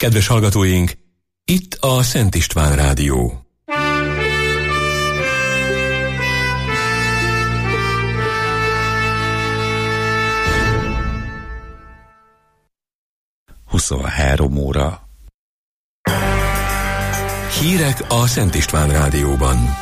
Kedves hallgatóink, itt a Szent István Rádió. óra. Hírek a Szent István Rádióban.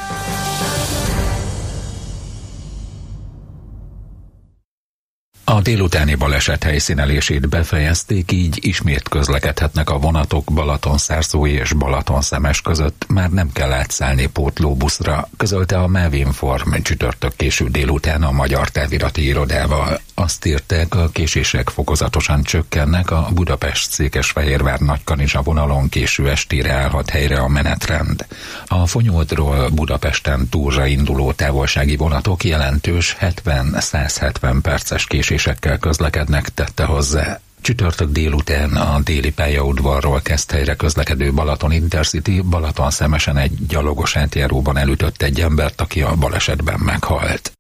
A délutáni baleset helyszínelését befejezték, így ismét közlekedhetnek a vonatok Balatonszárzói és Balatonszemes között, már nem kell átszállni pótlóbuszra, közölte a Mevinform csütörtök késő délután a Magyar Távirati Irodával. Azt írták, a késések fokozatosan csökkennek, a Budapest-Székesfehérvár-Nagykanizsa vonalon késő estére állhat helyre a menetrend. A Fonyódról Budapesten Túlzsa induló távolsági vonatok jelentős 70-170 perces késésekkel közlekednek, tette hozzá. Csütörtök délután a déli pályaudvarról kezd helyre közlekedő Balaton Intercity Balatonszemesen egy gyalogos átjáróban elütött egy embert, aki a balesetben meghalt.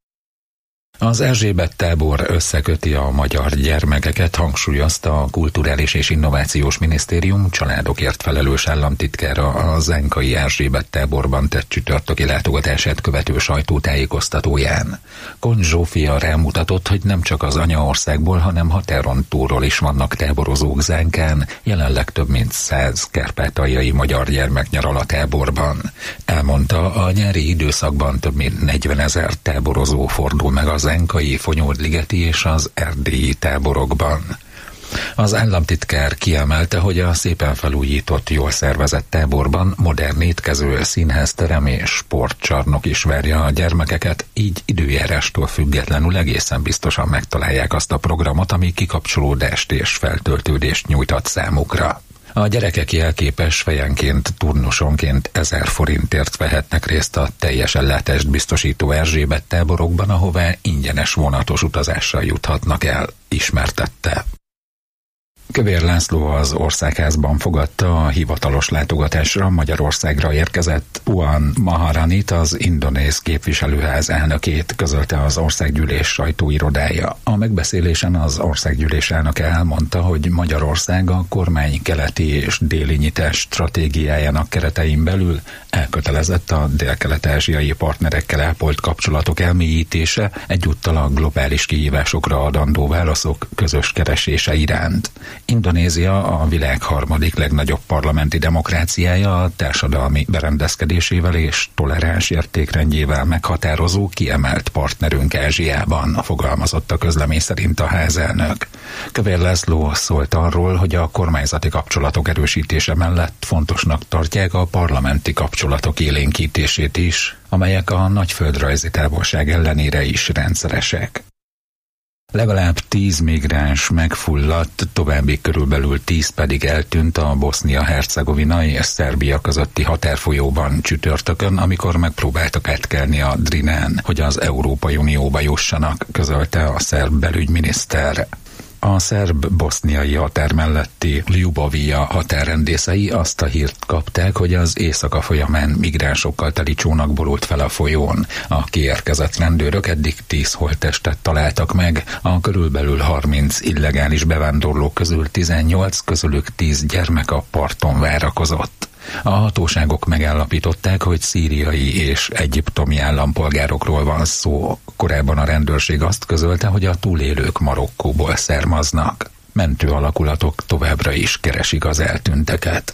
Az Erzsébet tábor összeköti a magyar gyermekeket, hangsúlyozta a Kulturális és Innovációs Minisztérium családokért felelős államtitkára a zenkai Erzsébet táborban tett csütörtöki látogatását követő sajtótájékoztatóján. Kont Zsófia rámutatott, hogy nem csak az anyaországból, hanem határon túlról is vannak táborozók Zánkán, jelenleg több mint 100 kárpátaljai magyar gyermek nyaral a táborban. Elmondta, a nyári időszakban több mint 40 000 táborozó fordul meg az zenkai, Fonyódligeti és az erdélyi táborokban. Az államtitkár kiemelte, hogy a szépen felújított, jól szervezett táborban modern étkező, színházterem és sportcsarnok is várja a gyermekeket, így időjárástól függetlenül egészen biztosan megtalálják azt a programot, ami kikapcsolódást és feltöltődést nyújtott számukra. A gyerekek jelképes fejenként, turnusonként 1000 forintért vehetnek részt a teljes ellátást biztosító Erzsébet táborokban, ahová ingyenes vonatos utazással juthatnak el, ismertette. Kövér László az Országházban fogadta a hivatalos látogatásra Magyarországra érkezett Puan Maharanit, az indonéz képviselőház elnökét, közölte az Országgyűlés sajtóirodája. A megbeszélésen az Országgyűlés elnöke elmondta, hogy Magyarország a kormány keleti és déli nyitás stratégiájának keretein belül elkötelezett a délkelet-ázsiai partnerekkel ápolt kapcsolatok elmélyítése, egyúttal a globális kihívásokra adandó válaszok közös keresése iránt. Indonézia a világ harmadik legnagyobb parlamenti demokráciája, a társadalmi berendezkedésével és toleráns értékrendjével meghatározó kiemelt partnerünk Ázsiában, fogalmazott a közlemény szerint a házelnök. Kövér László szólt arról, hogy a kormányzati kapcsolatok erősítése mellett fontosnak tartják a parlamenti kapcsolatok élénkítését is, amelyek a nagy földrajzi távolság ellenére is rendszeresek. Legalább 10 migráns megfulladt, további körülbelül 10 pedig eltűnt a Bosznia-Hercegovina és Szerbia közötti határfolyóban csütörtökön, amikor megpróbáltak átkelni a Drinán, hogy az Európai Unióba jussanak, közölte a szerb belügyminiszter. A szerb-boszniai határ melletti Ljubovija határrendészei azt a hírt kapták, hogy az éjszaka folyamán migránsokkal teli csónak borult fel a folyón. A kiérkezett rendőrök eddig 10 holttestet találtak meg, a körülbelül 30 illegális bevándorló közül 18, közülük 10 gyermek a parton várakozott. A hatóságok megállapították, hogy szíriai és egyiptomi állampolgárokról van szó. Korábban a rendőrség azt közölte, hogy a túlélők Marokkóból származnak. Mentő alakulatok továbbra is keresik az eltűnteket.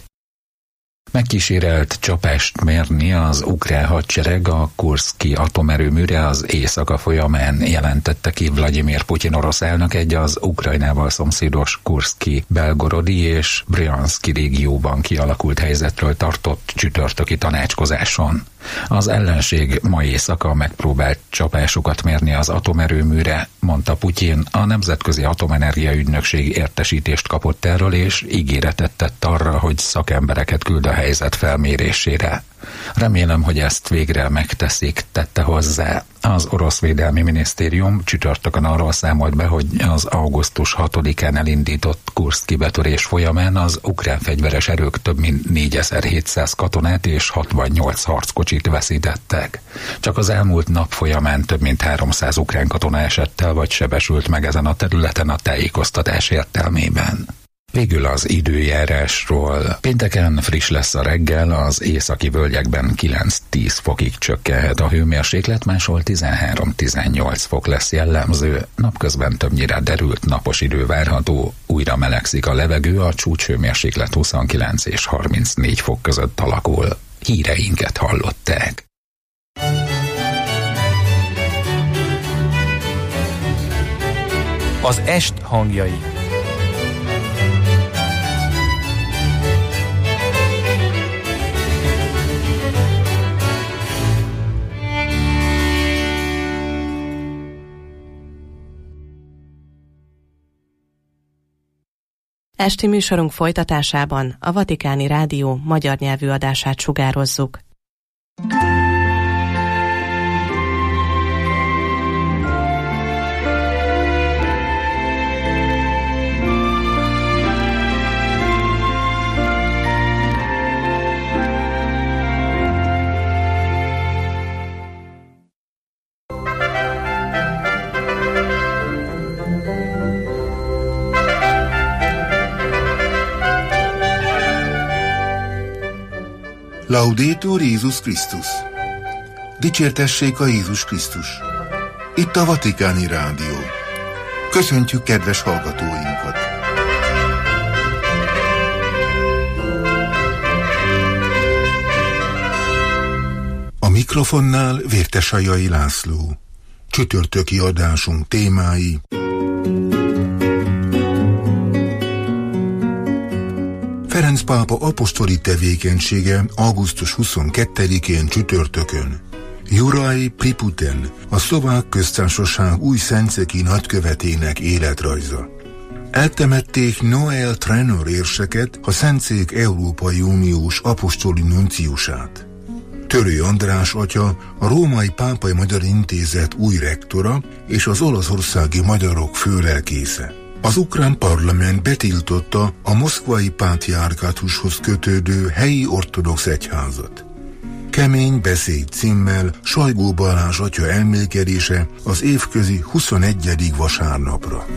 Megkísérelt csapást mérni az ukrán hadsereg a Kurszki atomerőműre az éjszaka folyamán, jelentette ki Vladimir Putyin orosz elnök egy az Ukrajnával szomszédos Kurszki, Belgorodi és Bryanszki régióban kialakult helyzetről tartott csütörtöki tanácskozáson. Az ellenség ma éjszaka megpróbált csapásokat mérni az atomerőműre, mondta Putyin. A Nemzetközi Atomenergia Ügynökség értesítést kapott erről, és ígéretet tett arra, hogy szakembereket küld a helyzet felmérésére. Remélem, hogy ezt végre megteszik, tette hozzá. Az orosz védelmi minisztérium csütörtökön arról számolt be, hogy az augusztus 6-án elindított Kurszki betörés folyamán az ukrán fegyveres erők több mint 4700 katonát és 68 harckocsit veszítettek. Csak az elmúlt nap folyamán több mint 300 ukrán katona esett el vagy sebesült meg ezen a területen a tájékoztatás értelmében. Végül az időjárásról. Pénteken friss lesz a reggel, az északi völgyekben 9-10 fokig csökkenhet a hőmérséklet, máshol 13-18 fok lesz jellemző, napközben többnyire derült napos idő várható, újra melegszik a levegő, a csúcshőmérséklet 29 és 34 fok között alakul. Híreinket hallották. Az est hangjai. Esti műsorunk folytatásában a Vatikáni Rádió magyar nyelvű adását sugározzuk. Laudetur Jézus Krisztus! Dicsértessék a Jézus Krisztus! Itt a Vatikáni Rádió. Köszöntjük kedves hallgatóinkat! A mikrofonnál Vértesajai László. Csütörtöki adásunk témái: Ferenc pápa apostoli tevékenysége augusztus 22-én csütörtökön. Juraj Priputen, a Szlovák Köztársaság új szentszéki nagykövetének életrajza. Eltemették Noel Trenor érseket, a Szentszék Európai Uniós apostoli nunciusát. Törő András atya, a Római Pápai Magyar Intézet új rektora és az olaszországi magyarok főlelkésze. Az ukrán parlament betiltotta a moszkvai pátriárkátushoz kötődő helyi ortodox egyházat. Kemény beszéd címmel Sajgó Balázs atya elmélkedése az évközi 21. vasárnapra.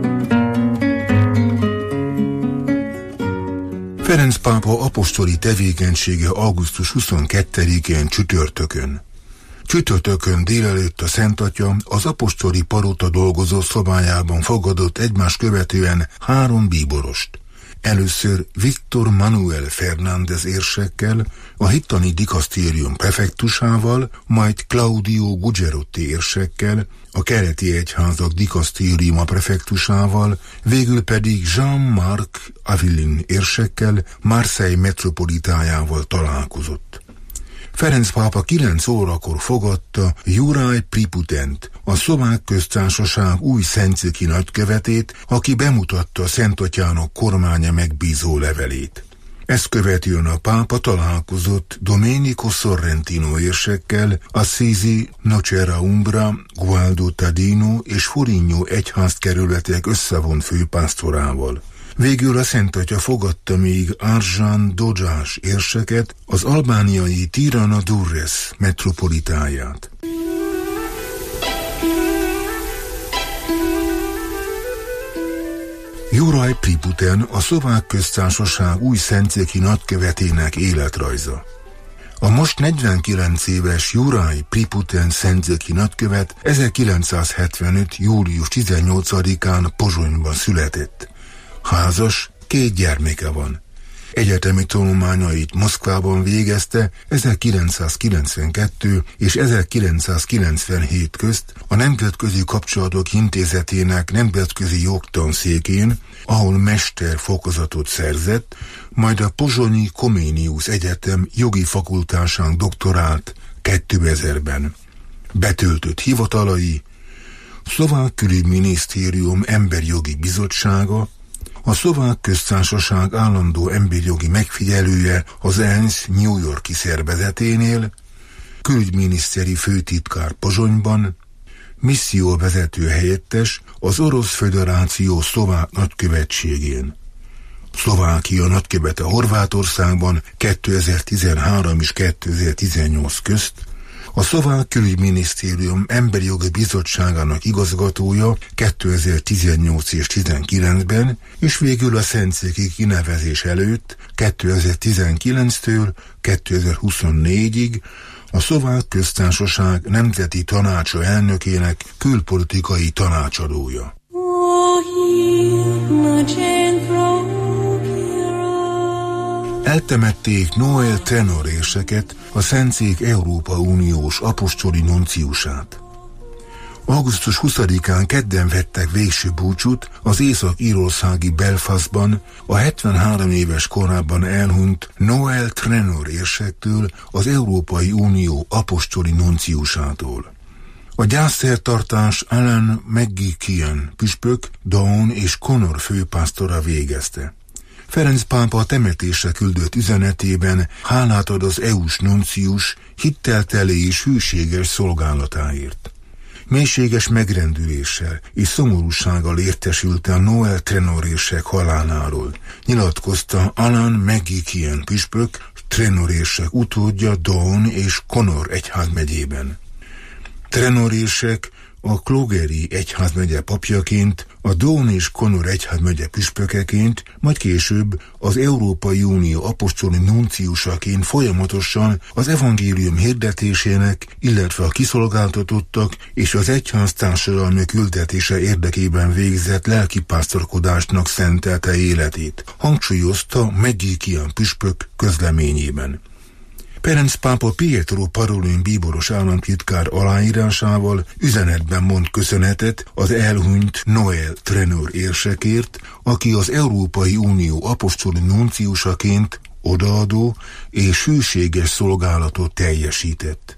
Ferenc pápa apostoli tevékenysége augusztus 22-én csütörtökön. Csütörtökön délelőtt a Szent Atya az apostoli palota dolgozó szobájában fogadott egymást követően 3 bíborost. Először Viktor Manuel Fernández érsekkel, a hittani dikasztérium prefektusával, majd Claudio Gugerotti érsekkel, a keleti egyházak dikasztériuma prefektusával, végül pedig Jean-Marc Avilin érsekkel, Marseille metropolitájával találkozott. Ferenc pápa 9 órakor fogadta Juraj Priputent, a Szlovák Köztársaság új szentszéki nagykövetét, aki bemutatta a Szent Atyának kormánya megbízó levelét. Ezt követően a pápa találkozott Domenico Sorrentino érsekkel, Assisi, Nocera Umbra, Gualdo Tadino és Foligno egyházkerületek összevont főpásztorával. Végül a Szent Atya fogadta még Arjan Dodzsás érseket, az albániai Tirana Durrës metropolitáját. Juraj Priputen, a Szlovák Köztársaság új szentszéki nagykövetének életrajza. A most 49 éves Juraj Priputen szentszéki nagykövet 1975. július 18-án Pozsonyban született. Házas, 2 gyermeke van. Egyetemi tanulmányait Moszkvában végezte 1992 és 1997 közt a Nemzetközi Kapcsolatok Intézetének nemzetközi jogtanszékén, ahol mesterfokozatot szerzett, majd a pozsonyi Comenius Egyetem jogi fakultásán doktorált 2000-ben. Betöltött hivatalai: Szlovák Külügyminisztérium Emberjogi Bizottsága, a Szlovák Köztársaság állandó emberjogi megfigyelője az ENSZ New York-i szervezeténél, külügyminiszteri főtitkár Pozsonyban, misszióvezető helyettes az Orosz Föderáció szlovák nagykövetségén. Szlovákia nagykövete Horvátországban 2013 és 2018 közt, A szlovák külügyminisztérium emberi jogi bizottságának igazgatója 2018 és 2019-ben, és végül a szentszéki kinevezés előtt 2019-től 2024-ig a Szlovák Köztársaság Nemzeti Tanácsa elnökének külpolitikai tanácsadója. Eltemették Noel Trenor érseket, a Szentszék Európa Uniós apostoli nunciusát. Augusztus 20-án kedden vettek végső búcsút az észak-írországi Belfastban a 73 éves korában elhunyt Noel Trenor érsektől, az Európai Unió apostoli nunciusától. A gyászszertartás Alan McGeechan püspök, Down és Connor főpásztora végezte. Ferenc pápa a temetésre küldött üzenetében hálát ad az EU-s nuncius hittelteli és hűséges szolgálatáért. Mélységes megrendüléssel és szomorúsággal értesülte a Noel Trenor érsek haláláról, nyilatkozta Alan McGeechan püspök, Trenor érsek utódja Down és Connor egyházmegyében. Trenor érsek a Clogheri egyházmegye papjaként, a Down és Connor egyházmegye püspökeként, majd később az Európai Unió apostoli nunciusaként folyamatosan az evangélium hirdetésének, illetve a kiszolgáltatottak és az egyház társadalmi küldetése érdekében végzett lelkipásztorkodásnak szentelte életét, hangsúlyozta McGeechan püspök közleményében. Ferenc pápa Pietro Parolin bíboros államtitkár aláírásával üzenetben mond köszönetet az elhunyt Noel Trenor érsekért, aki az Európai Unió apostoli nunciusaként odaadó és hűséges szolgálatot teljesített.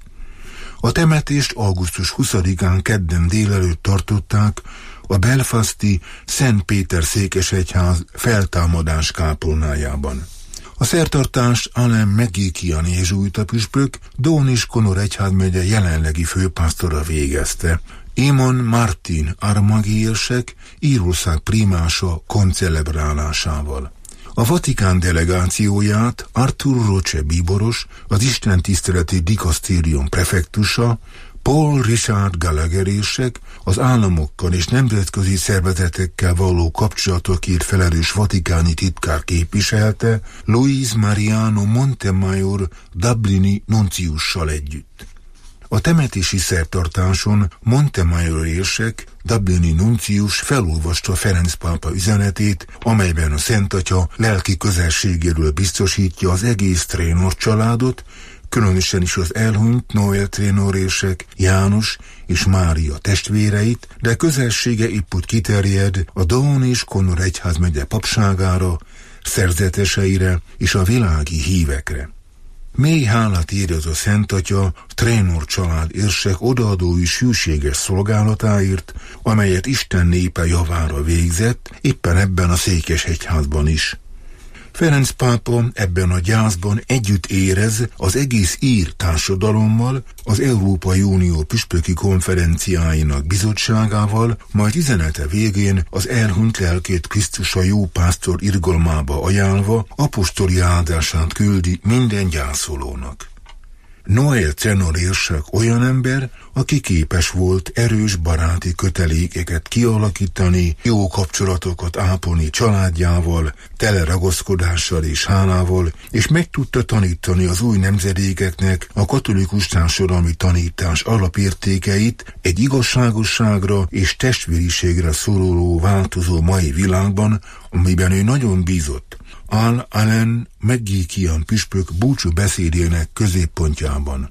A temetést augusztus 20-án kedden délelőtt tartották a belfasti Szent Péter székesegyház feltámadás kápolnájában. A szertartást Alan McGeechan jezsuita püspök, Down és Connor egyházmegye jelenlegi főpásztora végezte. Émon Martin Armaghi érsek Írország primása koncelebrálásával. A Vatikán delegációját Arthur Roche bíboros, az istentiszteleti dikasztérium prefektusa, Paul Richard Gallagher érsek, az államokkal és nemzetközi szervezetekkel való kapcsolatokért felelős vatikáni titkár képviselte, Luis Mariano Montemayor dublini nunciussal együtt. A temetési szertartáson Montemayor érsek, dublini nuncius felolvasta Ferenc pápa üzenetét, amelyben a Szent Atya lelki közelségéről biztosítja az egész Trenor családot, különösen is az elhunyt Noel Trenor érsek, János és Mária testvéreit, de közelsége épp úgy kiterjed a Down és Connor egyházmegye papságára, szerzeteseire és a világi hívekre. Mély hálát érez a Szent Atya Trenor család érsek odaadó és hűséges szolgálatáért, amelyet Isten népe javára végzett, éppen ebben a székesegyházban is. Ferenc pápa ebben a gyászban együtt érez az egész ír társadalommal, az Európai Unió püspöki konferenciáinak bizottságával, majd üzenete végén az elhunyt lelkét Krisztus a jó pásztor irgalmába ajánlva apostoli áldását küldi minden gyászolónak. Noel Trenor érsek olyan ember, aki képes volt erős baráti kötelékeket kialakítani, jó kapcsolatokat ápolni családjával, tele ragaszkodással és hálával, és meg tudta tanítani az új nemzedékeknek a katolikus társadalmi tanítás alapértékeit egy igazságosságra és testvériségre szoruló változó mai világban, amiben ő nagyon bízott. Áll Alan McGeechan püspök búcsú beszédének középpontjában.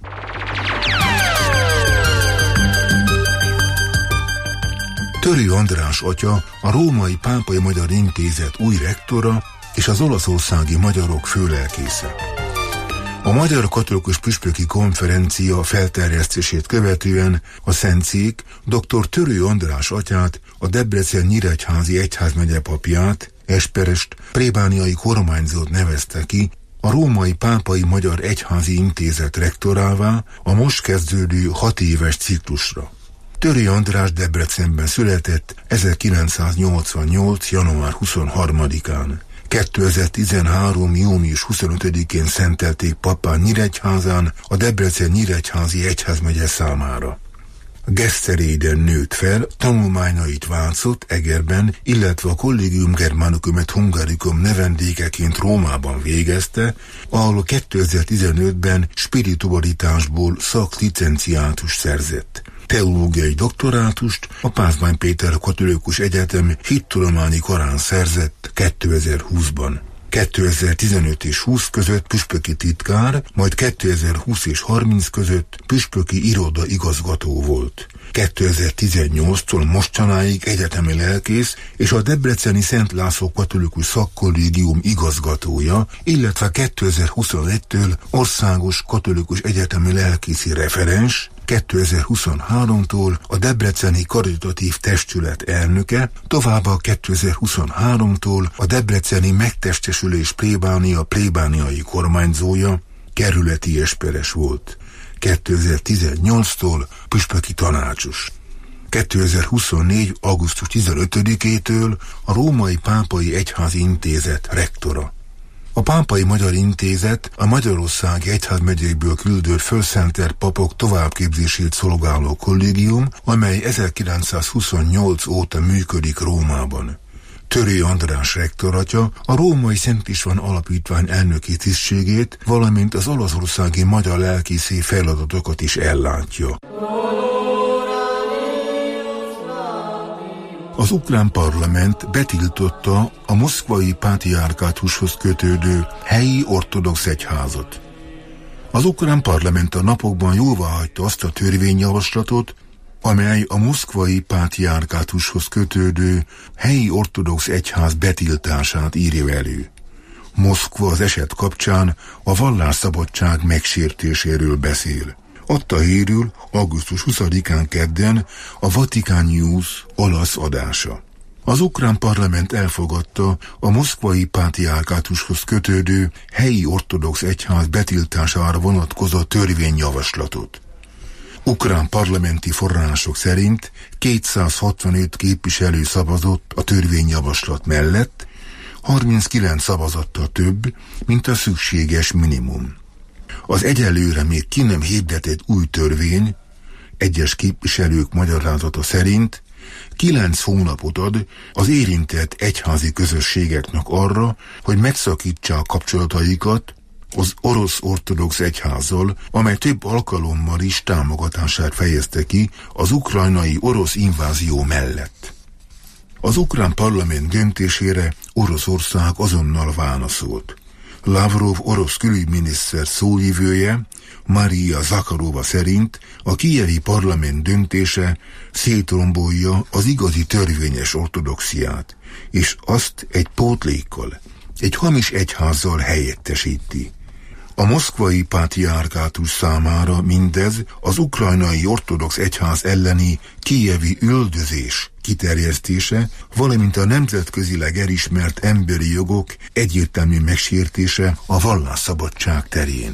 Törő András atya, a Római Pápai Magyar Intézet új rektora és az olaszországi magyarok főlelkésze. A Magyar Katolikus Püspöki Konferencia felterjesztését követően a Szentszék dr. Törő András atyát, a Debrecen Nyíregyházi egyházmegye papját, Esperest plébániai kormányzót nevezte ki a Római Pápai Magyar Egyházi Intézet rektorává a most kezdődő 6 éves ciklusra. Törő András Debrecenben született 1988. január 23-án. 2013. június 25-én szentelték pappá Nyíregyházán a Debrecen-Nyíregyházi egyházmegye számára. Geszteréden nőtt fel, tanulmányait Vácot, Egerben, illetve a Collegium Germanicum et Hungaricum növendékeként Rómában végezte, ahol 2015-ben spiritualitásból szaklicenciátust szerzett. Teológiai doktorátust a Pázmány Péter Katolikus Egyetem hittudományi karán szerzett 2020-ban. 2015 és 20 között püspöki titkár, majd 2020 és 30 között püspöki iroda igazgató volt. 2018-tól mostanáig egyetemi lelkész és a debreceni Szent László Katolikus Szakkollégium igazgatója, illetve 2021-től országos katolikus egyetemi lelkészi referens, 2023-tól a Debreceni Karitatív Testület elnöke, továbbá 2023-tól a Debreceni Megtestesülés plébániai kormányzója, kerületi esperes volt. 2018-tól püspöki tanácsos. 2024. augusztus 15-től a Római Pápai Egyházi Intézet rektora. A Pápai Magyar Intézet a Magyarországi egyházmegyékből küldött fölszentelt papok továbbképzését szolgáló kollégium, amely 1928 óta működik Rómában. Törő András rektoratja a Római Szent István Alapítvány elnöki tisztségét, valamint az olaszországi magyar lelkészi feladatokat is ellátja. Az ukrán parlament betiltotta a moszkvai pátriárkátushoz kötődő helyi ortodox egyházat. Az ukrán parlament a napokban jóváhagyta azt a törvényjavaslatot, amely a moszkvai pátriárkátushoz kötődő helyi ortodox egyház betiltását írja elő. Moszkva az eset kapcsán a vallásszabadság megsértéséről beszél. Adta hírül augusztus 20-án kedden a Vatican News olasz adása. Az ukrán parlament elfogadta a moszkvai pátriárkátushoz kötődő helyi ortodox egyház betiltására vonatkozó törvényjavaslatot. Ukrán parlamenti források szerint 265 képviselő szavazott a törvényjavaslat mellett, 39 szavazattal több, mint a szükséges minimum. Az egyelőre még ki nem hirdetett új törvény, egyes képviselők magyarázata szerint 9 hónapot ad az érintett egyházi közösségeknek arra, hogy megszakítsák kapcsolataikat az orosz ortodox egyházzal, amely több alkalommal is támogatását fejezte ki az ukrajnai orosz invázió mellett. Az ukrán parlament döntésére Oroszország azonnal válaszolt. Lavrov orosz külügyminiszter szóvivője, Maria Zakharova szerint a kijevi parlament döntése szétrombolja az igazi törvényes ortodoxiát, és azt egy pótlékkal, egy hamis egyházzal helyettesíti. A moszkvai pátriárkátus számára mindez az ukrajnai ortodox egyház elleni kijevi üldözés kiterjesztése, valamint a nemzetközileg elismert emberi jogok egyértelmű megsértése a vallásszabadság terén.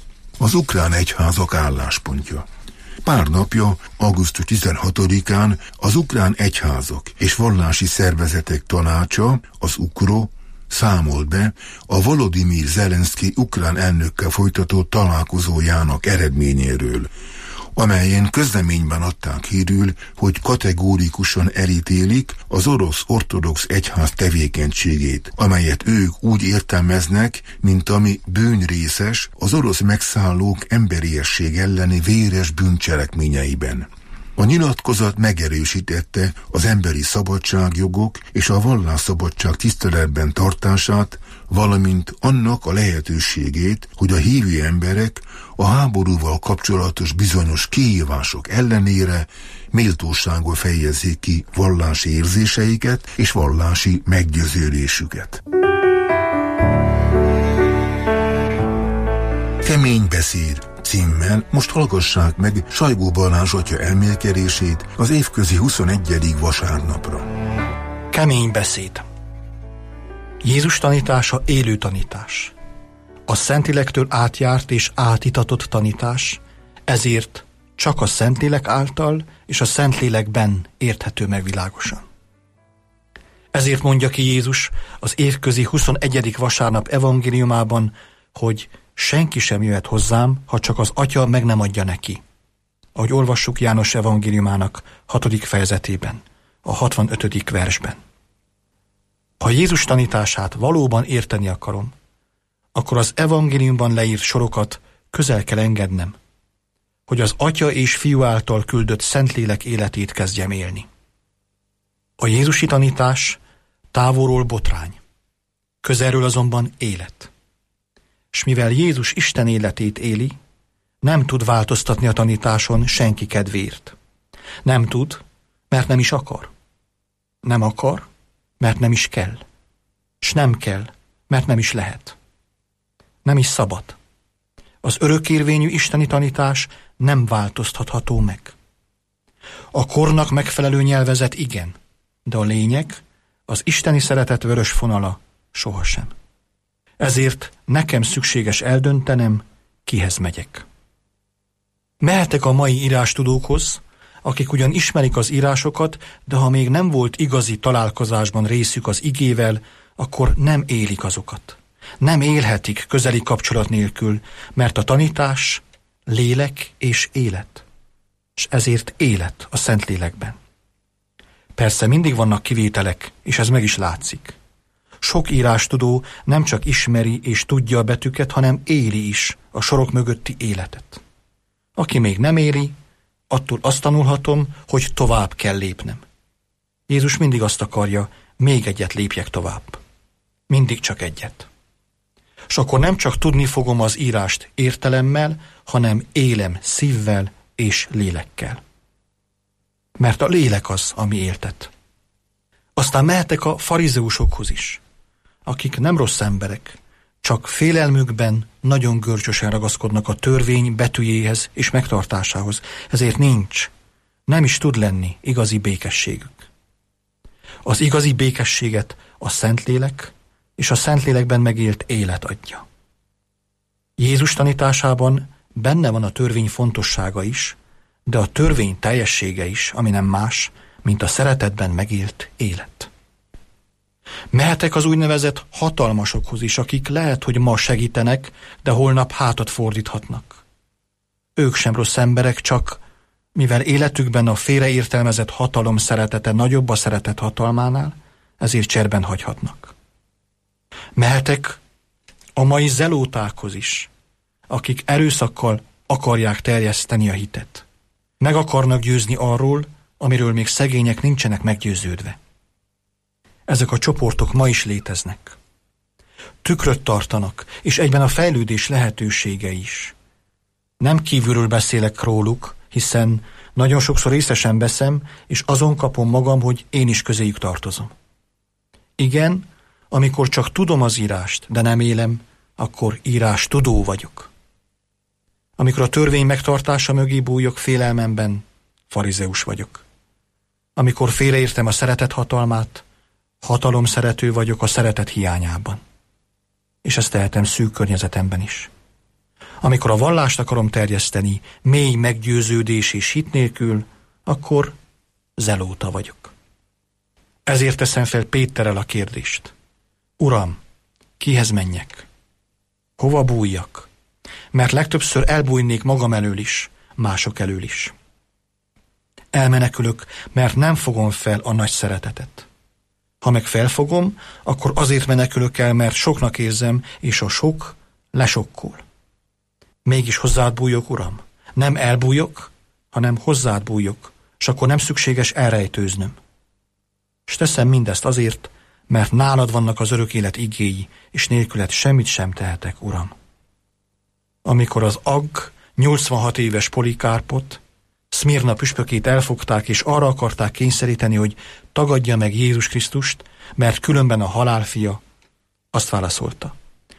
Az ukrán egyházak álláspontja. Pár napja, augusztus 16-án az ukrán egyházak és vallási szervezetek tanácsa, az UKRO, számolt be a Volodymyr Zelenszky ukrán elnökkel folytatott találkozójának eredményéről, amelyen közleményben adták hírül, hogy kategórikusan elítélik az orosz ortodox egyház tevékenységét, amelyet ők úgy értelmeznek, mint ami bűnrészes az orosz megszállók emberiesség elleni véres bűncselekményeiben. A nyilatkozat megerősítette az emberi szabadságjogok és a vallásszabadság tiszteletben tartását, valamint annak a lehetőségét, hogy a hívő emberek a háborúval kapcsolatos bizonyos kihívások ellenére méltósággal fejezzék ki vallási érzéseiket és vallási meggyőződésüket. Kemény beszéd címmel most hallgassák meg Sajgó Balázs atya elmélkedését az évközi 21. vasárnapra. Kemény beszéd. Jézus tanítása élő tanítás. A Szentlélektől átjárt és átitatott tanítás, ezért csak a Szentlélek által és a Szentlélekben érthető meg világosan. Ezért mondja ki Jézus az évközi 21. vasárnap evangéliumában, hogy senki sem jöhet hozzám, ha csak az Atya meg nem adja neki. Ahogy olvassuk János evangéliumának 6. fejezetében, a 65. versben. Ha Jézus tanítását valóban érteni akarom, akkor az evangéliumban leírt sorokat közel kell engednem, hogy az Atya és Fiú által küldött Szentlélek életét kezdjem élni. A jézusi tanítás távolról botrány, közelről azonban élet. S mivel Jézus Isten életét éli, nem tud változtatni a tanításon senki kedvéért. Nem tud, mert nem is akar. Nem akar, mert nem is kell. S nem kell, mert nem is lehet. Nem is szabad. Az örökérvényű isteni tanítás nem változtatható meg. A kornak megfelelő nyelvezet igen, de a lényeg, az isteni szeretet vörös fonala sohasem. Ezért nekem szükséges eldöntenem, kihez megyek. Mehetek a mai írástudókhoz, akik ugyan ismerik az írásokat, de ha még nem volt igazi találkozásban részük az igével, akkor nem élik azokat. Nem élhetik közeli kapcsolat nélkül, mert a tanítás lélek és élet, és ezért élet a Szentlélekben. Persze mindig vannak kivételek, és ez meg is látszik. Sok írástudó nem csak ismeri és tudja a betűket, hanem éli is a sorok mögötti életet. Aki még nem éli, attól azt tanulhatom, hogy tovább kell lépnem. Jézus mindig azt akarja, még egyet lépjek tovább. Mindig csak egyet. És akkor nem csak tudni fogom az írást értelemmel, hanem élem szívvel és lélekkel. Mert a lélek az, ami éltet. Aztán mehetek a farizeusokhoz is, akik nem rossz emberek, csak félelmükben nagyon görcsösen ragaszkodnak a törvény betűjéhez és megtartásához. Ezért nem is tud lenni igazi békességük. Az igazi békességet a Szentlélek és a Szentlélekben megélt élet adja. Jézus tanításában benne van a törvény fontossága is, de a törvény teljessége is, ami nem más, mint a szeretetben megélt élet. Mehetek az úgynevezett hatalmasokhoz is, akik lehet, hogy ma segítenek, de holnap hátat fordíthatnak. Ők sem rossz emberek, csak mivel életükben a félreértelmezett hatalom szeretete nagyobb a szeretet hatalmánál, ezért cserben hagyhatnak. Mehetek a mai zelótákhoz is, akik erőszakkal akarják terjeszteni a hitet. Meg akarnak győzni arról, amiről még szegények nincsenek meggyőződve. Ezek a csoportok ma is léteznek. Tükröt tartanak, és egyben a fejlődés lehetősége is. Nem kívülről beszélek róluk, hiszen nagyon sokszor észesen veszem, és azon kapom magam, hogy én is közéjük tartozom. Igen, amikor csak tudom az írást, de nem élem, akkor írástudó vagyok. Amikor a törvény megtartása mögé bújok félelmemben, farizeus vagyok. Amikor félreértem a szeretet hatalmát, hatalomszerető vagyok a szeretet hiányában. És ezt tehetem szűk környezetemben is. Amikor a vallást akarom terjeszteni, mély meggyőződés és hit nélkül, akkor zelóta vagyok. Ezért teszem fel Péterrel a kérdést. Uram, kihez menjek? Hova bújjak? Mert legtöbbször elbújnék magam elől is, mások elől is. Elmenekülök, mert nem fogom fel a nagy szeretetet. Ha meg felfogom, akkor azért menekülök el, mert soknak érzem, és a sok lesokkol. Mégis hozzád bújok, Uram. Nem elbújok, hanem hozzád bújok, s akkor nem szükséges elrejtőznöm. S teszem mindezt azért, mert nálad vannak az örök élet igéi, és nélküled semmit sem tehetek, Uram. Amikor az Agg 86 éves Polikárpot, Szmirna püspökét elfogták, és arra akarták kényszeríteni, hogy tagadja meg Jézus Krisztust, mert különben a halál fia, azt válaszolta.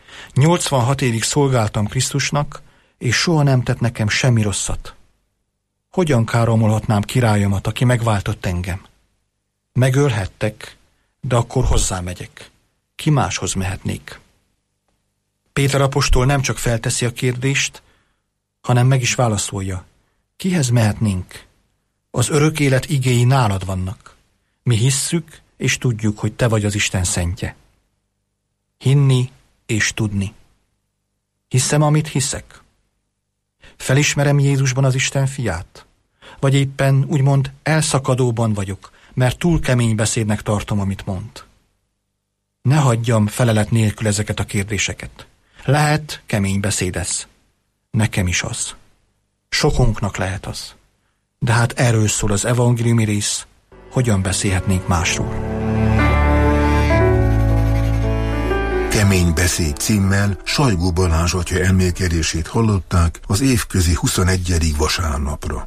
86 évig szolgáltam Krisztusnak, és soha nem tett nekem semmi rosszat. Hogyan káromolhatnám királyomat, aki megváltott engem? Megölhettek, de akkor hozzámegyek. Ki máshoz mehetnék? Péter apostol nem csak felteszi a kérdést, hanem meg is válaszolja. Kihez mehetnénk? Az örök élet igéi nálad vannak. Mi hisszük és tudjuk, hogy te vagy az Isten szentje. Hinni és tudni. Hiszem, amit hiszek. Felismerem Jézusban az Isten fiát? Vagy éppen úgymond elszakadóban vagyok, mert túl kemény beszédnek tartom, amit mond? Ne hagyjam felelet nélkül ezeket a kérdéseket. Lehet kemény beszéd ez. Nekem is az. Sokunknak lehet az. De hát erről szól az evangéliumi rész, hogyan beszélhetnénk másról. Kemény beszéd címmel Sajgó Balázs atya elmélkedését hallották az évközi 21. vasárnapra.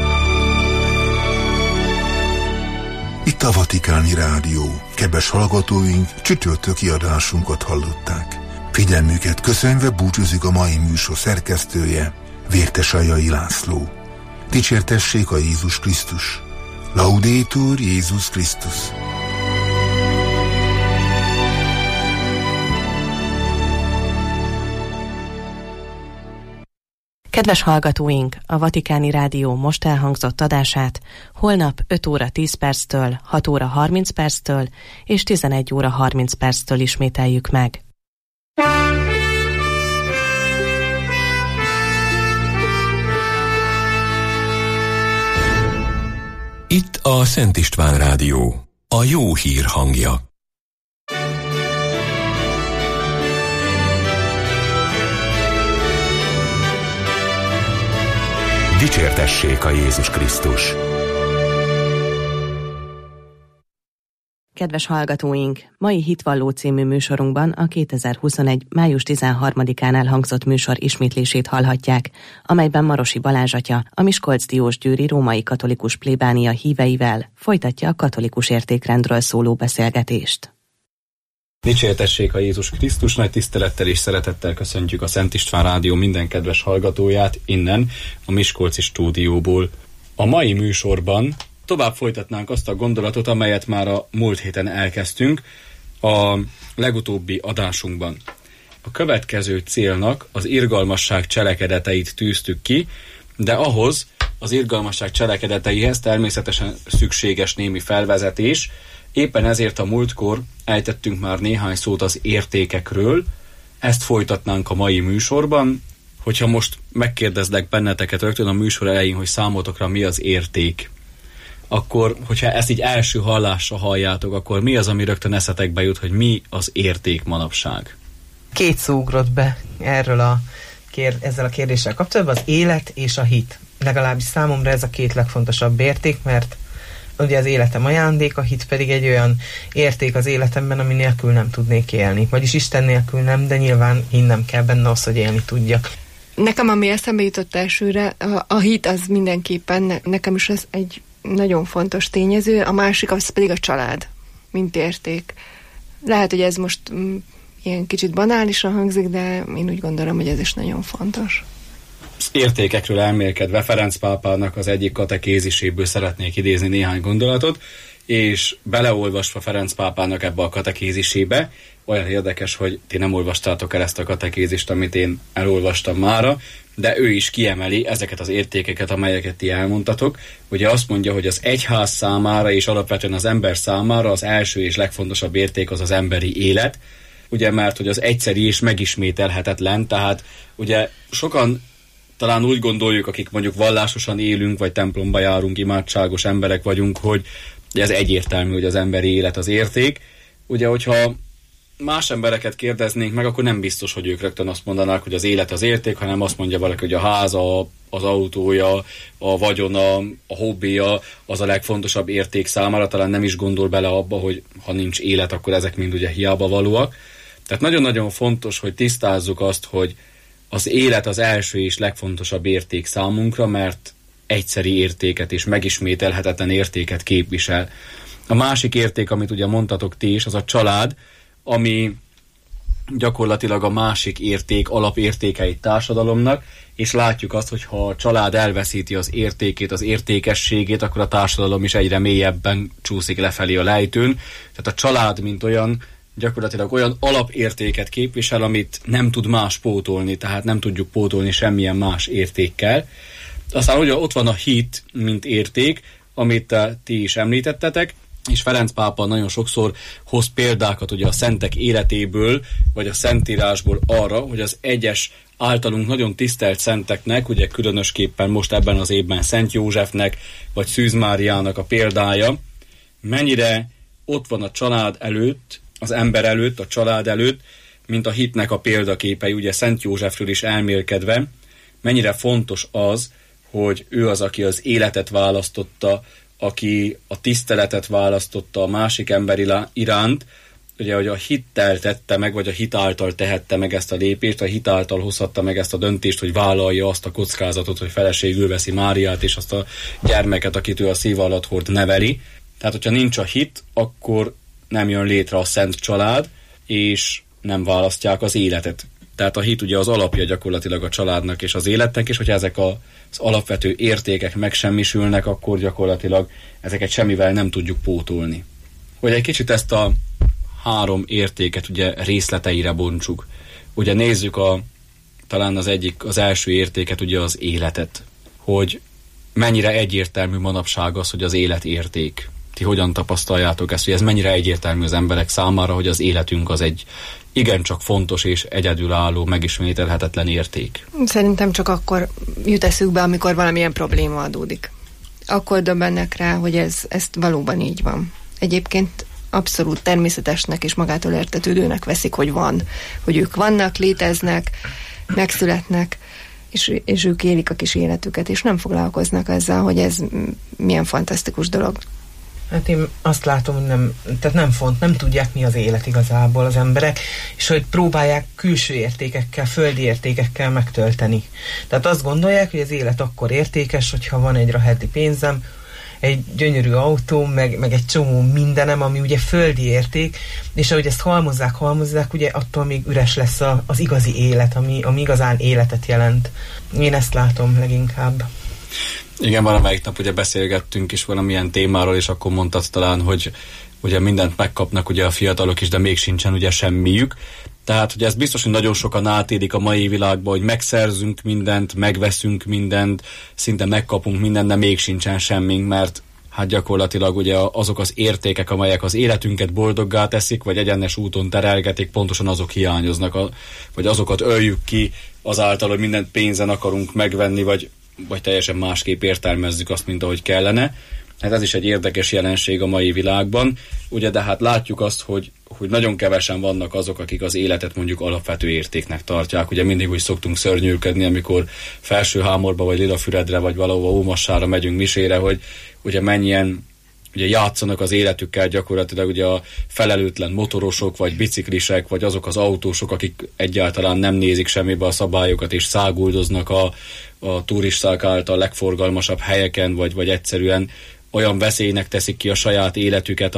Itt a Vatikáni Rádió. Kedves hallgatóink, csütörtöki adásunkat hallották. Figyelmüket köszönve búcsúzik a mai műsor szerkesztője, Vértesajai László. Dicsértessék a Jézus Krisztus! Laudetur Jézus Krisztus! Kedves hallgatóink, a Vatikáni Rádió most elhangzott adását holnap 5 óra 10 perctől, 6 óra 30 perctől és 11 óra 30 perctől ismételjük meg. Itt a Szent István Rádió, a jó hír hangja. Dicsértessék a Jézus Krisztus! Kedves hallgatóink, mai Hitvalló című műsorunkban a 2021. május 13-án elhangzott műsor ismétlését hallhatják, amelyben Marosi Balázs atya, a Miskolc-Diósgyőri római katolikus plébánia híveivel folytatja a katolikus értékrendről szóló beszélgetést. Dicsértessék a Jézus Krisztus, nagy tisztelettel és szeretettel köszöntjük a Szent István Rádió minden kedves hallgatóját innen, a Miskolci stúdióból. A mai műsorban tovább folytatnánk azt a gondolatot, amelyet már a múlt héten elkezdtünk a legutóbbi adásunkban. A következő célnak az irgalmasság cselekedeteit tűztük ki, de ahhoz az irgalmasság cselekedeteihez természetesen szükséges némi felvezetés. Éppen ezért a múltkor ejtettünk már néhány szót az értékekről, ezt folytatnánk a mai műsorban. Hogyha most megkérdezlek benneteket rögtön a műsor elején, hogy számotokra mi az érték, akkor, hogyha ezt így első hallásra halljátok, akkor mi az, ami rögtön eszetekbe jut, hogy mi az érték manapság? Két szó ugrott be ezzel a kérdéssel kapcsolatban, az élet és a hit. Legalábbis számomra ez a két legfontosabb érték, mert ugye az életem ajándék, a hit pedig egy olyan érték az életemben, ami nélkül nem tudnék élni. Vagyis Isten nélkül nem, de nyilván hinnem kell benne az, hogy élni tudjak. Nekem, ami eszembe jutott elsőre, a hit az mindenképpen, nekem is ez egy nagyon fontos tényező, a másik az pedig a család, mint érték. Lehet, hogy ez most ilyen kicsit banálisan hangzik, de én úgy gondolom, hogy ez is nagyon fontos. Az értékekről elmélkedve Ferenc pápának az egyik katekéziséből szeretnék idézni néhány gondolatot, és beleolvasva Ferenc pápának ebbe a katekézisébe, olyan érdekes, hogy ti nem olvastátok el ezt a katekézist, amit én elolvastam mára, de ő is kiemeli ezeket az értékeket, amelyeket ti elmondtatok. Ugye azt mondja, hogy az egyház számára és alapvetően az ember számára az első és legfontosabb érték az az emberi élet, ugye mert hogy az egyszeri és megismételhetetlen, tehát ugye sokan talán úgy gondoljuk, akik mondjuk vallásosan élünk, vagy templomba járunk, imádságos emberek vagyunk, hogy ez egyértelmű, hogy az emberi élet az érték. Ugye, hogyha más embereket kérdeznénk meg, akkor nem biztos, hogy ők rögtön azt mondanák, hogy az élet az érték, hanem azt mondja valaki, hogy a háza, az autója, a vagyona, a hobbija az a legfontosabb érték számára, talán nem is gondol bele abba, hogy ha nincs élet, akkor ezek mind ugye hiába valóak. Tehát nagyon-nagyon fontos, hogy tisztázzuk azt, hogy az élet az első és legfontosabb érték számunkra, mert egyszeri értéket és megismételhetetlen értéket képvisel. A másik érték, amit ugye mondtatok ti is, az a család, ami gyakorlatilag a másik érték, alapértéke egy társadalomnak, és látjuk azt, hogy ha a család elveszíti az értékét, az értékességét, akkor a társadalom is egyre mélyebben csúszik lefelé a lejtőn. Tehát a család, mint olyan, gyakorlatilag olyan alapértéket képvisel, amit nem tud más pótolni, tehát nem tudjuk pótolni semmilyen más értékkel. Aztán ugye ott van a hit, mint érték, amit ti is említettetek. és Ferenc pápa nagyon sokszor hoz példákat ugye a szentek életéből, vagy a Szentírásból arra, hogy az egyes általunk nagyon tisztelt szenteknek, ugye különösképpen most ebben az évben Szent Józsefnek, vagy Szűz Máriának a példája, mennyire ott van a család előtt, az ember előtt, a család előtt, mint a hitnek a példaképei, ugye Szent Józsefről is elmélkedve, mennyire fontos az, hogy ő az, aki az életet választotta, aki a tiszteletet választotta a másik ember iránt, ugye, hogy a hittel tette meg, vagy a hit által tehette meg ezt a lépést, a hit által hozhatta meg ezt a döntést, hogy vállalja azt a kockázatot, hogy feleségül veszi Máriát, és azt a gyermeket, akit ő a szív alatt hord, neveli. Tehát, hogyha nincs a hit, akkor nem jön létre a szent család, és nem választják az életet. Tehát a hit ugye az alapja gyakorlatilag a családnak és az életnek, és hogyha ezek az alapvető értékek megsemmisülnek, akkor gyakorlatilag ezeket semmivel nem tudjuk pótolni. Hogy egy kicsit ezt a 3 értéket ugye részleteire bontsuk. Ugye nézzük talán az első értéket, ugye az életet. Hogy mennyire egyértelmű manapság az, hogy az élet érték. Ti hogyan tapasztaljátok ezt, hogy ez mennyire egyértelmű az emberek számára, hogy az életünk az egy igencsak fontos és egyedülálló, megismételhetetlen érték? Szerintem csak akkor jut eszükbe, amikor valamilyen probléma adódik. Akkor döbbennek rá, hogy ez valóban így van. Egyébként abszolút természetesnek és magától értetődőnek veszik, hogy van, hogy ők vannak, léteznek, megszületnek, és ők élik a kis életüket, és nem foglalkoznak azzal, hogy ez milyen fantasztikus dolog. Hát én azt látom, hogy nem tudják, mi az élet igazából az emberek, és hogy próbálják külső értékekkel, földi értékekkel megtölteni. Tehát azt gondolják, hogy az élet akkor értékes, hogyha van egy rahedli pénzem, egy gyönyörű autó, meg egy csomó mindenem, ami ugye földi érték, és ahogy ezt halmozzák, ugye attól még üres lesz az igazi élet, ami igazán életet jelent. Én ezt látom leginkább. Igen, valamelyik nap ugye beszélgettünk is valamilyen témáról, és akkor mondtad talán, hogy ugye mindent megkapnak ugye a fiatalok is, de még sincsen ugye semmiük. Tehát, hogy ez biztos, hogy nagyon sokan átélik a mai világban, hogy megszerzünk mindent, megveszünk mindent, szinte megkapunk mindent, de még sincsen semmink, mert hát gyakorlatilag ugye azok az értékek, amelyek az életünket boldoggá teszik, vagy egyenes úton terelgetik, pontosan azok hiányoznak, vagy azokat öljük ki azáltal, hogy mindent pénzen akarunk megvenni, vagy teljesen másképp értelmezzük azt, mint ahogy kellene. Hát ez is egy érdekes jelenség a mai világban, ugye, de hát látjuk azt, hogy nagyon kevesen vannak azok, akik az életet mondjuk alapvető értéknek tartják. Ugye mindig úgy szoktunk szörnyűködni, amikor Felsőhámorba, vagy Lilafüredre, vagy valahova Ómassára megyünk misére, hogy ugye mennyien ugye játszanak az életükkel gyakorlatilag ugye a felelőtlen motorosok, vagy biciklisek, vagy azok az autósok, akik egyáltalán nem nézik semmibe a szabályokat, és száguldoznak a turisták által legforgalmasabb helyeken, vagy egyszerűen olyan veszélynek teszik ki a saját életüket,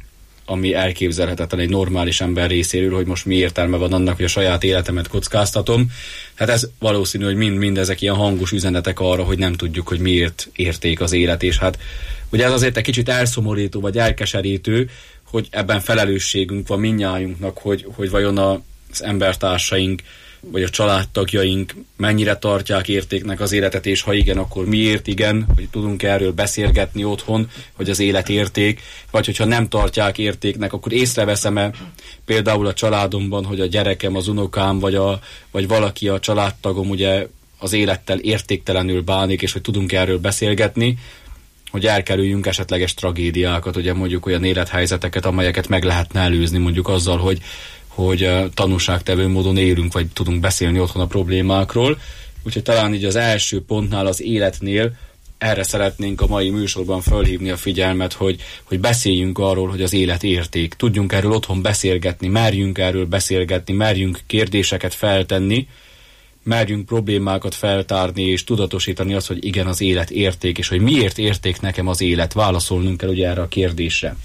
ami elképzelhetetlen egy normális ember részéről, hogy most mi értelme van annak, hogy a saját életemet kockáztatom. Hát ez valószínű, hogy mind ezek ilyen hangos üzenetek arra, hogy nem tudjuk, hogy miért érték az élet, és hát ugye ez azért egy kicsit elszomorító, vagy elkeserítő, hogy ebben felelősségünk van mindnyájunknak, hogy vajon az embertársaink, vagy a családtagjaink mennyire tartják értéknek az életet, és ha igen, akkor miért igen, hogy tudunk erről beszélgetni otthon, hogy az élet érték, vagy hogyha nem tartják értéknek, akkor észreveszem-e például a családomban, hogy a gyerekem, az unokám, vagy valaki a családtagom ugye az élettel értéktelenül bánik, és hogy tudunk erről beszélgetni, hogy elkerüljünk esetleges tragédiákat, ugye mondjuk olyan élethelyzeteket, amelyeket meg lehetne előzni mondjuk azzal, hogy tanúságtevő módon élünk, vagy tudunk beszélni otthon a problémákról. Úgyhogy talán így az első pontnál, az életnél erre szeretnénk a mai műsorban felhívni a figyelmet, hogy beszéljünk arról, hogy az élet érték. Tudjunk erről otthon beszélgetni, merjünk erről beszélgetni, merjünk kérdéseket feltenni, merjünk problémákat feltárni és tudatosítani azt, hogy igen, az élet érték, és hogy miért érték nekem az élet. Válaszolnunk kell ugye erre a kérdésre.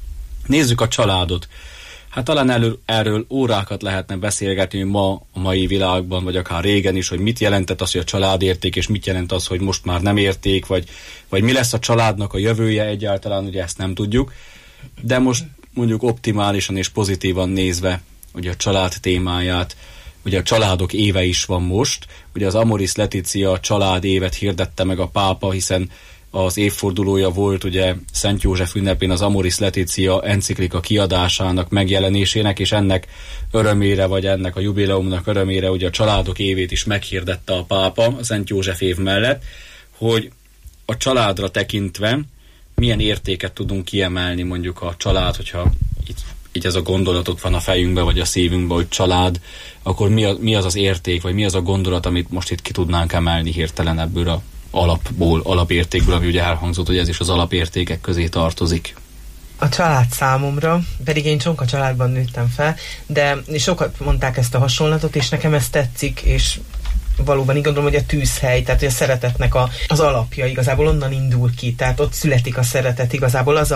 Nézzük a családot. Hát talán erről órákat lehetne beszélgetni ma a mai világban, vagy akár régen is, hogy mit jelentett az, hogy a család érték, és mit jelent az, hogy most már nem érték, vagy mi lesz a családnak a jövője egyáltalán, ugye ezt nem tudjuk. De most mondjuk optimálisan és pozitívan nézve ugye a család témáját, ugye a családok éve is van most, ugye az Amoris Laetitia család évet hirdette meg a pápa, hiszen az évfordulója volt ugye Szent József ünnepén az Amoris Laetitia enciklika kiadásának megjelenésének, és ennek örömére, vagy ennek a jubileumnak örömére ugye a családok évét is meghirdette a pápa a Szent József év mellett, hogy a családra tekintve milyen értéket tudunk kiemelni mondjuk a család, hogyha így ez a gondolatot van a fejünkbe, vagy a szívünkbe, hogy család, akkor mi az az érték, vagy mi az a gondolat, amit most itt ki tudnánk emelni hirtelen ebből a alapértékből, ami ugye elhangzott, hogy ez is az alapértékek közé tartozik. A család számomra, pedig én csonka családban nőttem fel, de sokat mondták ezt a hasonlatot, és nekem ez tetszik, és valóban így gondolom, hogy a tűzhely, tehát hogy a szeretetnek az alapja igazából onnan indul ki, tehát ott születik a szeretet, igazából az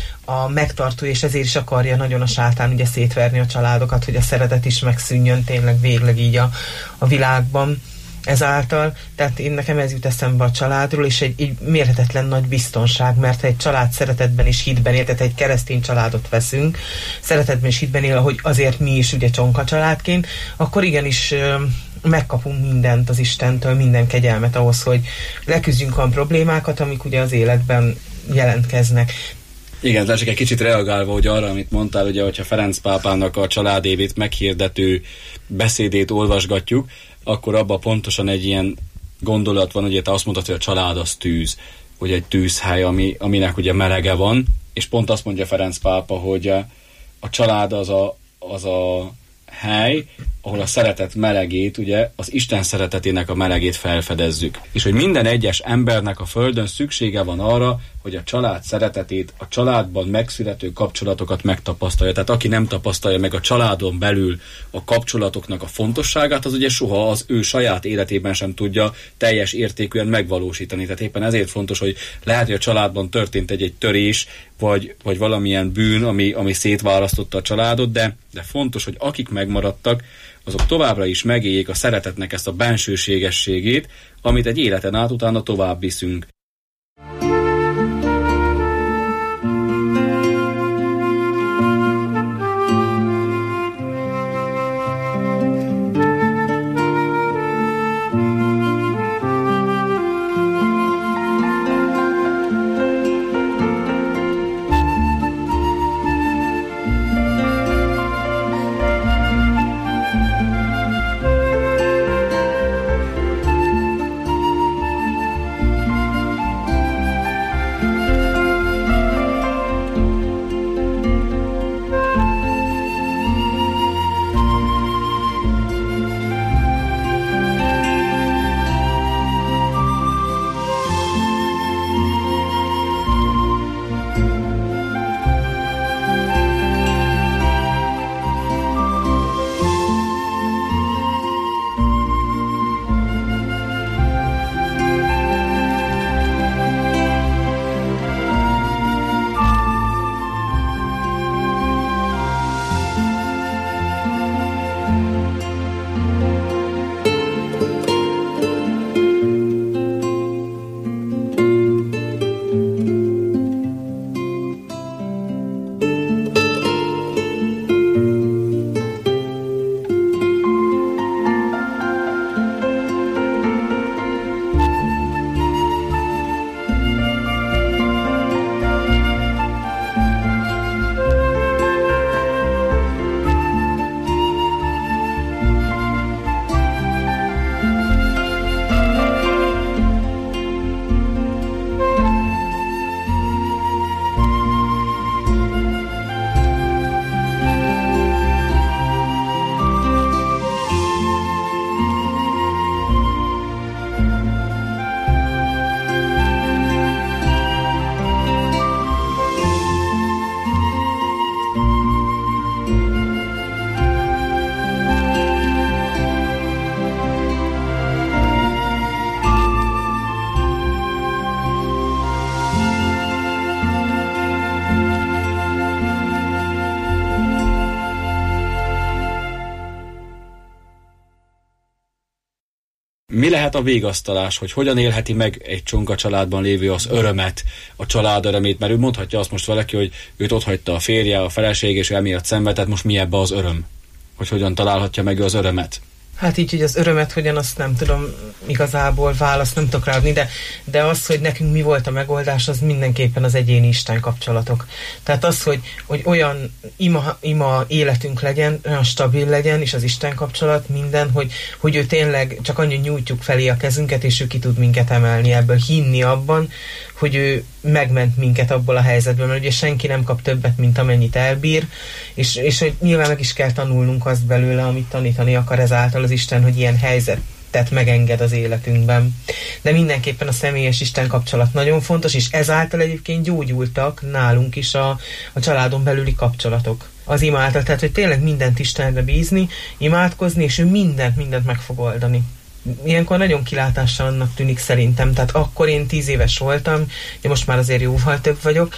a megtartó, és ezért is akarja nagyon a sátán ugye szétverni a családokat, hogy a szeretet is megszűnjön tényleg végleg így a világban ezáltal. Tehát nekem ez jut eszembe a családról, és egy mérhetetlen nagy biztonság, mert ha egy család szeretetben és hitben él, tehát egy keresztény családot veszünk, szeretetben és hitben él, ahogy azért mi is ugye csonka családként, akkor igenis megkapunk mindent az Istentől, minden kegyelmet ahhoz, hogy leküzdjünk olyan problémákat, amik ugye az életben jelentkeznek. Igen, tehát csak egy kicsit reagálva hogy arra, amit mondtál, ugye, hogyha Ferenc pápának a családévét meghirdető beszédét olvasgatjuk, akkor abban pontosan egy ilyen gondolat van, ugye te azt mondtad, hogy a család az tűz, hogy egy tűzhely, aminek ugye melege van, és pont azt mondja Ferenc pápa, hogy a család az a hely, ahol a szeretet melegét, ugye az Isten szeretetének a melegét felfedezzük. És hogy minden egyes embernek a földön szüksége van arra, hogy a család szeretetét, a családban megszülető kapcsolatokat megtapasztalja. Tehát aki nem tapasztalja meg a családon belül a kapcsolatoknak a fontosságát, az ugye soha az ő saját életében sem tudja teljes értékűen megvalósítani. Tehát éppen ezért fontos, hogy lehet, hogy a családban történt egy törés, vagy valamilyen bűn, ami szétválasztotta a családot, de fontos, hogy akik megmaradtak, azok továbbra is megéljék a szeretetnek ezt a bensőségességét, amit egy életen át utána tovább viszünk. Mi lehet a végasztalás, hogy hogyan élheti meg egy csonka családban lévő az örömet, a család örömét, mert ő mondhatja azt most valaki, hogy őt otthagyta a férje, a feleség, és emiatt szenvedett, most mi ebbe az öröm? Hogy hogyan találhatja meg ő az örömet? Hát így, hogy az örömet hogyan, azt nem tudom igazából választ nem tudok ráadni, de az, hogy nekünk mi volt a megoldás, az mindenképpen az egyéni Isten kapcsolatok. Tehát az, hogy olyan ima életünk legyen, olyan stabil legyen, és az Isten kapcsolat minden, hogy ő tényleg csak annyi nyújtjuk felé a kezünket, és ő ki tud minket emelni ebből, hinni abban, hogy ő megment minket abból a helyzetből, mert ugye senki nem kap többet, mint amennyit elbír, és hogy nyilván meg is kell tanulnunk azt belőle, amit tanítani akar ezáltal az Isten, hogy ilyen helyzetet megenged az életünkben. De mindenképpen a személyes Isten kapcsolat nagyon fontos, és ezáltal egyébként gyógyultak nálunk is a családon belüli kapcsolatok. Az ima által, tehát hogy tényleg mindent Istenre bízni, imádkozni, és ő mindent meg fog oldani. Ilyenkor nagyon kilátástalannak tűnik szerintem, tehát akkor én 10 éves voltam, de most már azért jóval több vagyok,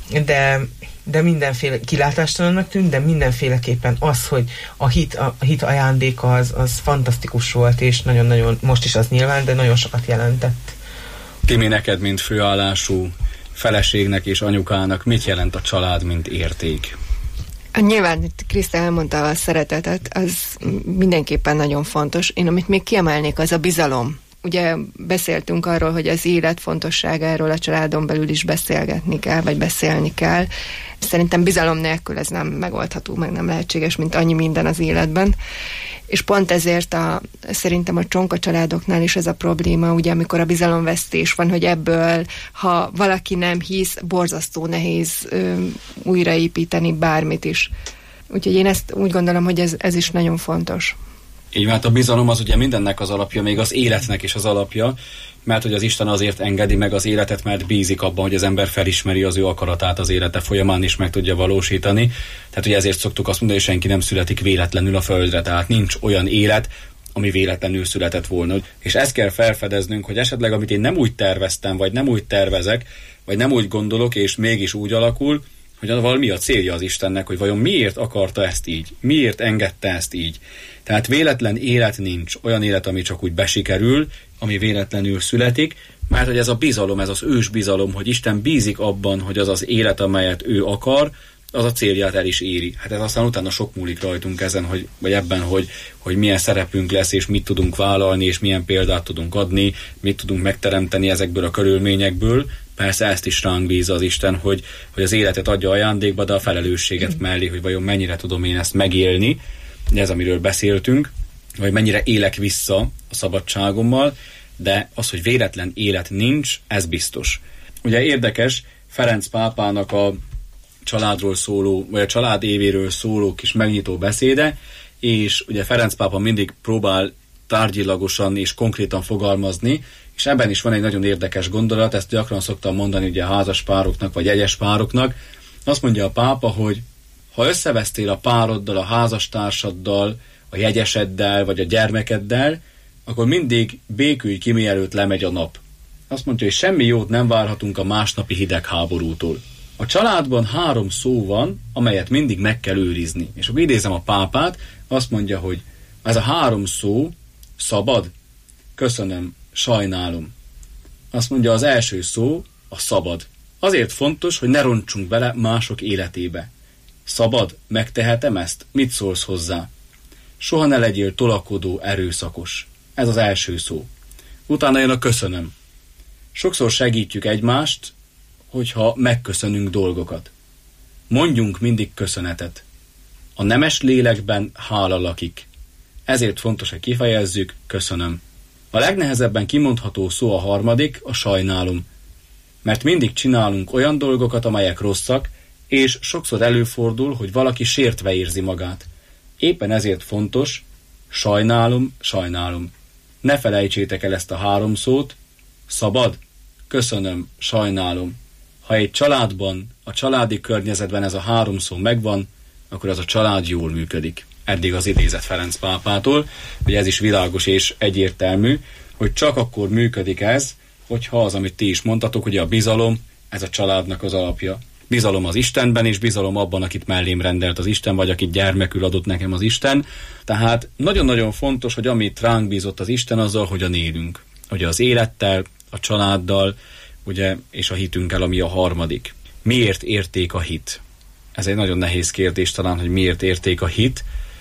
de mindenféle kilátástalannak tűnt, de mindenféleképpen az, hogy a hit ajándéka az fantasztikus volt, és nagyon-nagyon, most is az nyilván, de nagyon sokat jelentett. Timi, neked, mint főállású feleségnek és anyukának mit jelent a család, mint érték? Nyilván Kriszta elmondta a szeretetet, az mindenképpen nagyon fontos. Én amit még kiemelnék, az a bizalom. Ugye beszéltünk arról, hogy az élet fontosságáról a családon belül is beszélgetni kell, vagy beszélni kell. Szerintem bizalom nélkül ez nem megoldható, meg nem lehetséges, mint annyi minden az életben. És pont ezért szerintem a csonka családoknál is ez a probléma, ugye amikor a bizalomvesztés van, hogy ebből, ha valaki nem hisz, borzasztó nehéz újraépíteni bármit is. Úgyhogy én ezt úgy gondolom, hogy ez is nagyon fontos. Így van, hát a bizalom az ugye mindennek az alapja, még az életnek is az alapja, mert hogy az Isten azért engedi meg az életet, mert bízik abban, hogy az ember felismeri az ő akaratát az élete folyamán, és meg tudja valósítani. Tehát ugye ezért szoktuk azt mondani, hogy senki nem születik véletlenül a földre, tehát nincs olyan élet, ami véletlenül született volna. És ezt kell felfedeznünk, hogy esetleg amit én nem úgy terveztem, vagy nem úgy tervezek, vagy nem úgy gondolok, és mégis úgy alakul, hogy valami a célja az Istennek, hogy vajon miért akarta ezt így, miért engedte ezt így. Tehát véletlen élet nincs, olyan élet, ami csak úgy besikerül, ami véletlenül születik, mert hogy ez a bizalom, ez az ős bizalom, hogy Isten bízik abban, hogy az az élet, amelyet ő akar, az a célját el is éri. Hát ez aztán utána sok múlik rajtunk ezen, vagy ebben, hogy milyen szerepünk lesz, és mit tudunk vállalni, és milyen példát tudunk adni, mit tudunk megteremteni ezekből a körülményekből. Persze ezt is ránk bízza az Isten, hogy az életet adja ajándékba, de a felelősséget mellé, hogy vajon mennyire tudom én ezt megélni, ez amiről beszéltünk, vagy mennyire élek vissza a szabadságommal, de az, hogy véletlen élet nincs, ez biztos. Ugye érdekes, Ferenc pápának a családról szóló, vagy a család évéről szóló kis megnyitó beszéde, és ugye Ferenc pápa mindig próbál tárgyilagosan és konkrétan fogalmazni, és ebben is van egy nagyon érdekes gondolat, ezt gyakran szoktam mondani ugye házas pároknak, vagy egyes pároknak. Azt mondja a pápa, hogy ha összevesztél a pároddal, a házastársaddal, a jegyeseddel, vagy a gyermekeddel, akkor mindig békülj ki, mielőtt lemegy a nap. Azt mondja, hogy semmi jót nem várhatunk a másnapi hidegháborútól. A családban 3 szó van, amelyet mindig meg kell őrizni. És akkor idézem a pápát, azt mondja, hogy ez a 3 szó, szabad, köszönöm, sajnálom. Azt mondja, az első szó, a szabad. Azért fontos, hogy ne roncsunk bele mások életébe. Szabad, megtehetem ezt? Mit szólsz hozzá? Soha ne legyél tolakodó, erőszakos. Ez az első szó. Utána jön a köszönöm. Sokszor segítjük egymást, hogyha megköszönünk dolgokat. Mondjunk mindig köszönetet. A nemes lélekben hála lakik. Ezért fontos, hogy kifejezzük, köszönöm. A legnehezebben kimondható szó a harmadik, a sajnálom. Mert mindig csinálunk olyan dolgokat, amelyek rosszak, és sokszor előfordul, hogy valaki sértve érzi magát. Éppen ezért fontos, sajnálom, sajnálom. Ne felejtsétek el ezt a 3 szót, szabad, köszönöm, sajnálom. Ha egy családban, a családi környezetben ez a 3 szó megvan, akkor az a család jól működik. Eddig az idézet Ferenc pápától, hogy ez is világos és egyértelmű, hogy csak akkor működik ez, hogyha az, amit ti is mondtatok, hogy a bizalom, ez a családnak az alapja. Bizalom az Istenben, és bizalom abban, akit mellém rendelt az Isten, vagy akit gyermekül adott nekem az Isten. Tehát nagyon-nagyon fontos, hogy amit ránk bízott az Isten, azzal, hogyan élünk. Ugye az élettel, a családdal, ugye, és a hitünkkel, ami a harmadik. Miért érték a hit? Ez egy nagyon nehéz kérdés talán, hogy miért érték a hit.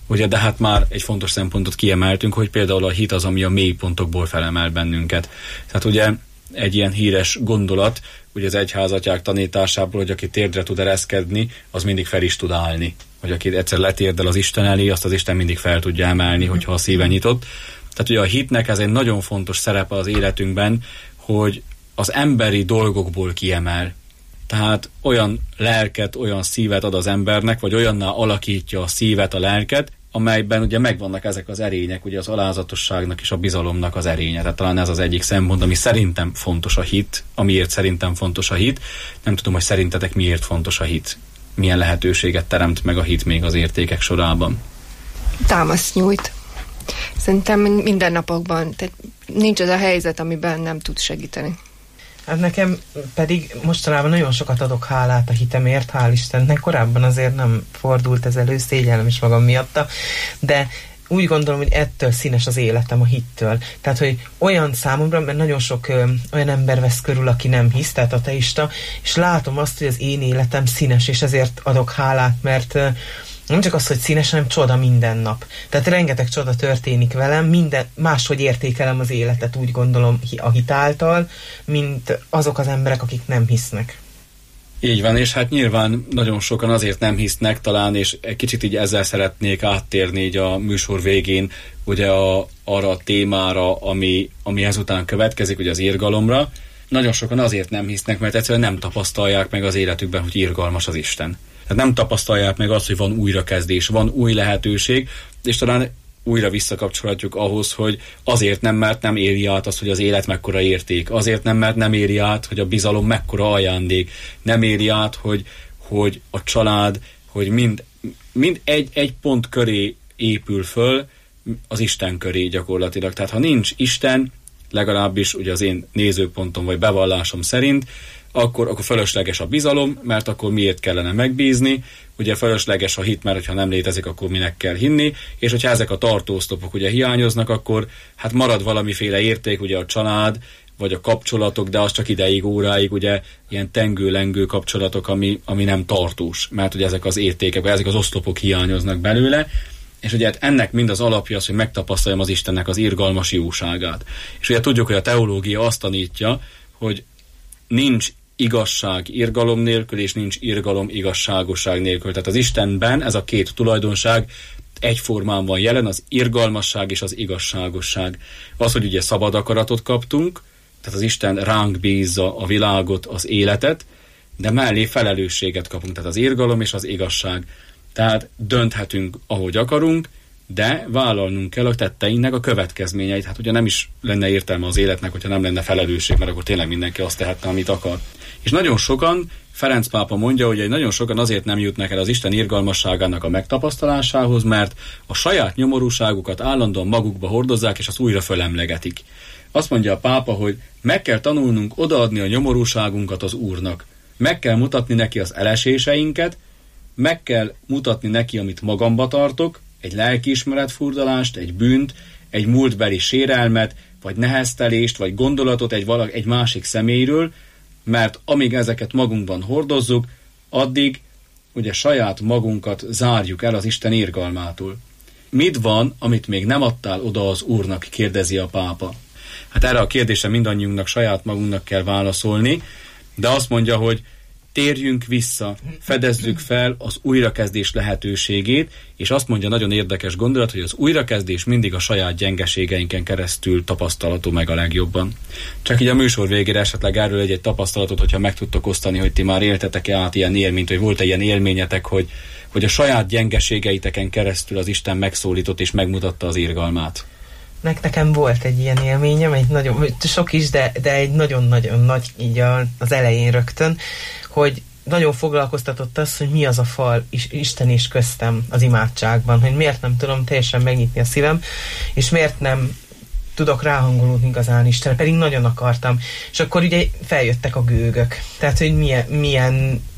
Ugye, de hát már egy fontos szempontot kiemeltünk, hogy például a hit az, ami a mély pontokból felemel bennünket. Tehát ugye egy ilyen híres gondolat, ugye az egyházatják tanításából, hogy aki térdre tud ereszkedni, az mindig fel is tud állni. Hogy aki egyszer letérdel az Isten elé, azt az Isten mindig fel tudja emelni, hogyha a szíve nyitott. Tehát ugye a hitnek ez egy nagyon fontos szerepe az életünkben, hogy az emberi dolgokból kiemel. Tehát olyan lelket, olyan szívet ad az embernek, vagy olyanná alakítja a szívet, a lelket, amelyben ugye megvannak ezek az erények, ugye az alázatosságnak és a bizalomnak az erénye. Tehát talán ez az egyik szempont, ami szerintem fontos a hit, amiért szerintem fontos a hit. Nem tudom, hogy szerintetek miért fontos a hit. Milyen lehetőséget teremt meg a hit még az értékek sorában. Támaszt nyújt. Szerintem minden napokban. Tehát nincs az a helyzet, amiben nem tud segíteni. Hát nekem pedig mostanában nagyon sokat adok hálát a hitemért, hál' Istennek. Korábban azért nem fordult ez elő, szégyellem is magam miatta, de úgy gondolom, hogy ettől színes az életem, a hittől. Tehát, hogy olyan számomra, mert nagyon sok olyan ember vesz körül, aki nem hisz, tehát ateista, és látom azt, hogy az én életem színes, és ezért adok hálát, mert nem csak az, hogy színes, hanem csoda minden nap. Tehát rengeteg csoda történik velem, máshogy értékelem az életet, úgy gondolom a hit által, mint azok az emberek, akik nem hisznek. Így van, és hát nyilván nagyon sokan azért nem hisznek talán, és egy kicsit így ezzel szeretnék áttérni így a műsor végén, ugye arra a témára, ami ezután következik, ugye az irgalomra. Nagyon sokan azért nem hisznek, mert egyszerűen nem tapasztalják meg az életükben, hogy irgalmas az Isten. Tehát nem tapasztalják meg azt, hogy van újrakezdés, van új lehetőség, és talán újra visszakapcsolhatjuk ahhoz, hogy azért nem, mert nem éri át azt, hogy az élet mekkora érték. Azért nem, mert nem éri át, hogy a bizalom mekkora ajándék. Nem éri át, hogy a család, hogy mind egy pont köré épül föl, az Isten köré gyakorlatilag. Tehát ha nincs Isten, legalábbis ugye az én nézőpontom vagy bevallásom szerint, akkor fölösleges a bizalom, mert akkor miért kellene megbízni, ugye fölösleges a hit, mert ha nem létezik, akkor minek kell hinni, és hogyha ezek a tartóztopok ugye hiányoznak, akkor hát marad valamiféle érték, ugye a család, vagy a kapcsolatok, de az csak ideig, óráig, ugye ilyen tengő-lengő kapcsolatok, ami nem tartós, mert ugye ezek az értékek, vagy ezek az oszlopok hiányoznak belőle, és ugye hát ennek mind az alapja az, hogy megtapasztaljam az Istennek az irgalmas jóságát. És ugye tudjuk, hogy a teológia azt tanítja, hogy nincs igazság irgalom nélkül, és nincs irgalom igazságosság nélkül. Tehát az Istenben ez a két tulajdonság egyformán van jelen, az irgalmasság és az igazságosság. Az, hogy ugye szabad akaratot kaptunk, tehát az Isten ránk bízza a világot, az életet, de mellé felelősséget kapunk, tehát az irgalom és az igazság. Tehát dönthetünk, ahogy akarunk, de vállalnunk kell a tetteinknek a következményeit. Hát ugye nem is lenne értelme az életnek, hogyha nem lenne felelősség, mert akkor tényleg mindenki azt tehetne, amit akar. És nagyon sokan, Ferenc pápa mondja, hogy nagyon sokan azért nem jutnak el az Isten irgalmasságának a megtapasztalásához, mert a saját nyomorúságukat állandóan magukba hordozzák, és azt újra fölemlegetik. Azt mondja a pápa, hogy meg kell tanulnunk odaadni a nyomorúságunkat az Úrnak. Meg kell mutatni neki az eleséseinket, meg kell mutatni neki, amit magamba tartok, egy lelkiismeretfurdalást, egy bűnt, egy múltbeli sérelmet, vagy neheztelést, vagy gondolatot egy másik személyről, mert amíg ezeket magunkban hordozzuk, addig ugye saját magunkat zárjuk el az Isten irgalmától. Mit van, amit még nem adtál oda az Úrnak, kérdezi a pápa. Hát erre a kérdésre mindannyiunknak saját magunknak kell válaszolni, de azt mondja, hogy térjünk vissza, fedezzük fel az újrakezdés lehetőségét, és azt mondja, nagyon érdekes gondolat, hogy az újrakezdés mindig a saját gyengeségeinken keresztül tapasztalható meg a legjobban. Csak így a műsor végére esetleg erről egy tapasztalatot, hogyha meg tudtok osztani, hogy ti már éltetek-e át ilyen élményt, vagy volt-e ilyen élményetek, hogy a saját gyengeségeiteken keresztül az Isten megszólított és megmutatta az irgalmát. Nekem volt egy ilyen élményem, egy nagyon, sok is, de egy nagyon-nagyon nagy, így az elején rögtön, hogy nagyon foglalkoztatott az, hogy mi az a fal Isten és köztem az imádságban, hogy miért nem tudom teljesen megnyitni a szívem, és miért nem tudok ráhangolódni igazán Istenre, pedig nagyon akartam. És akkor ugye feljöttek a gőgök. Tehát, hogy milyen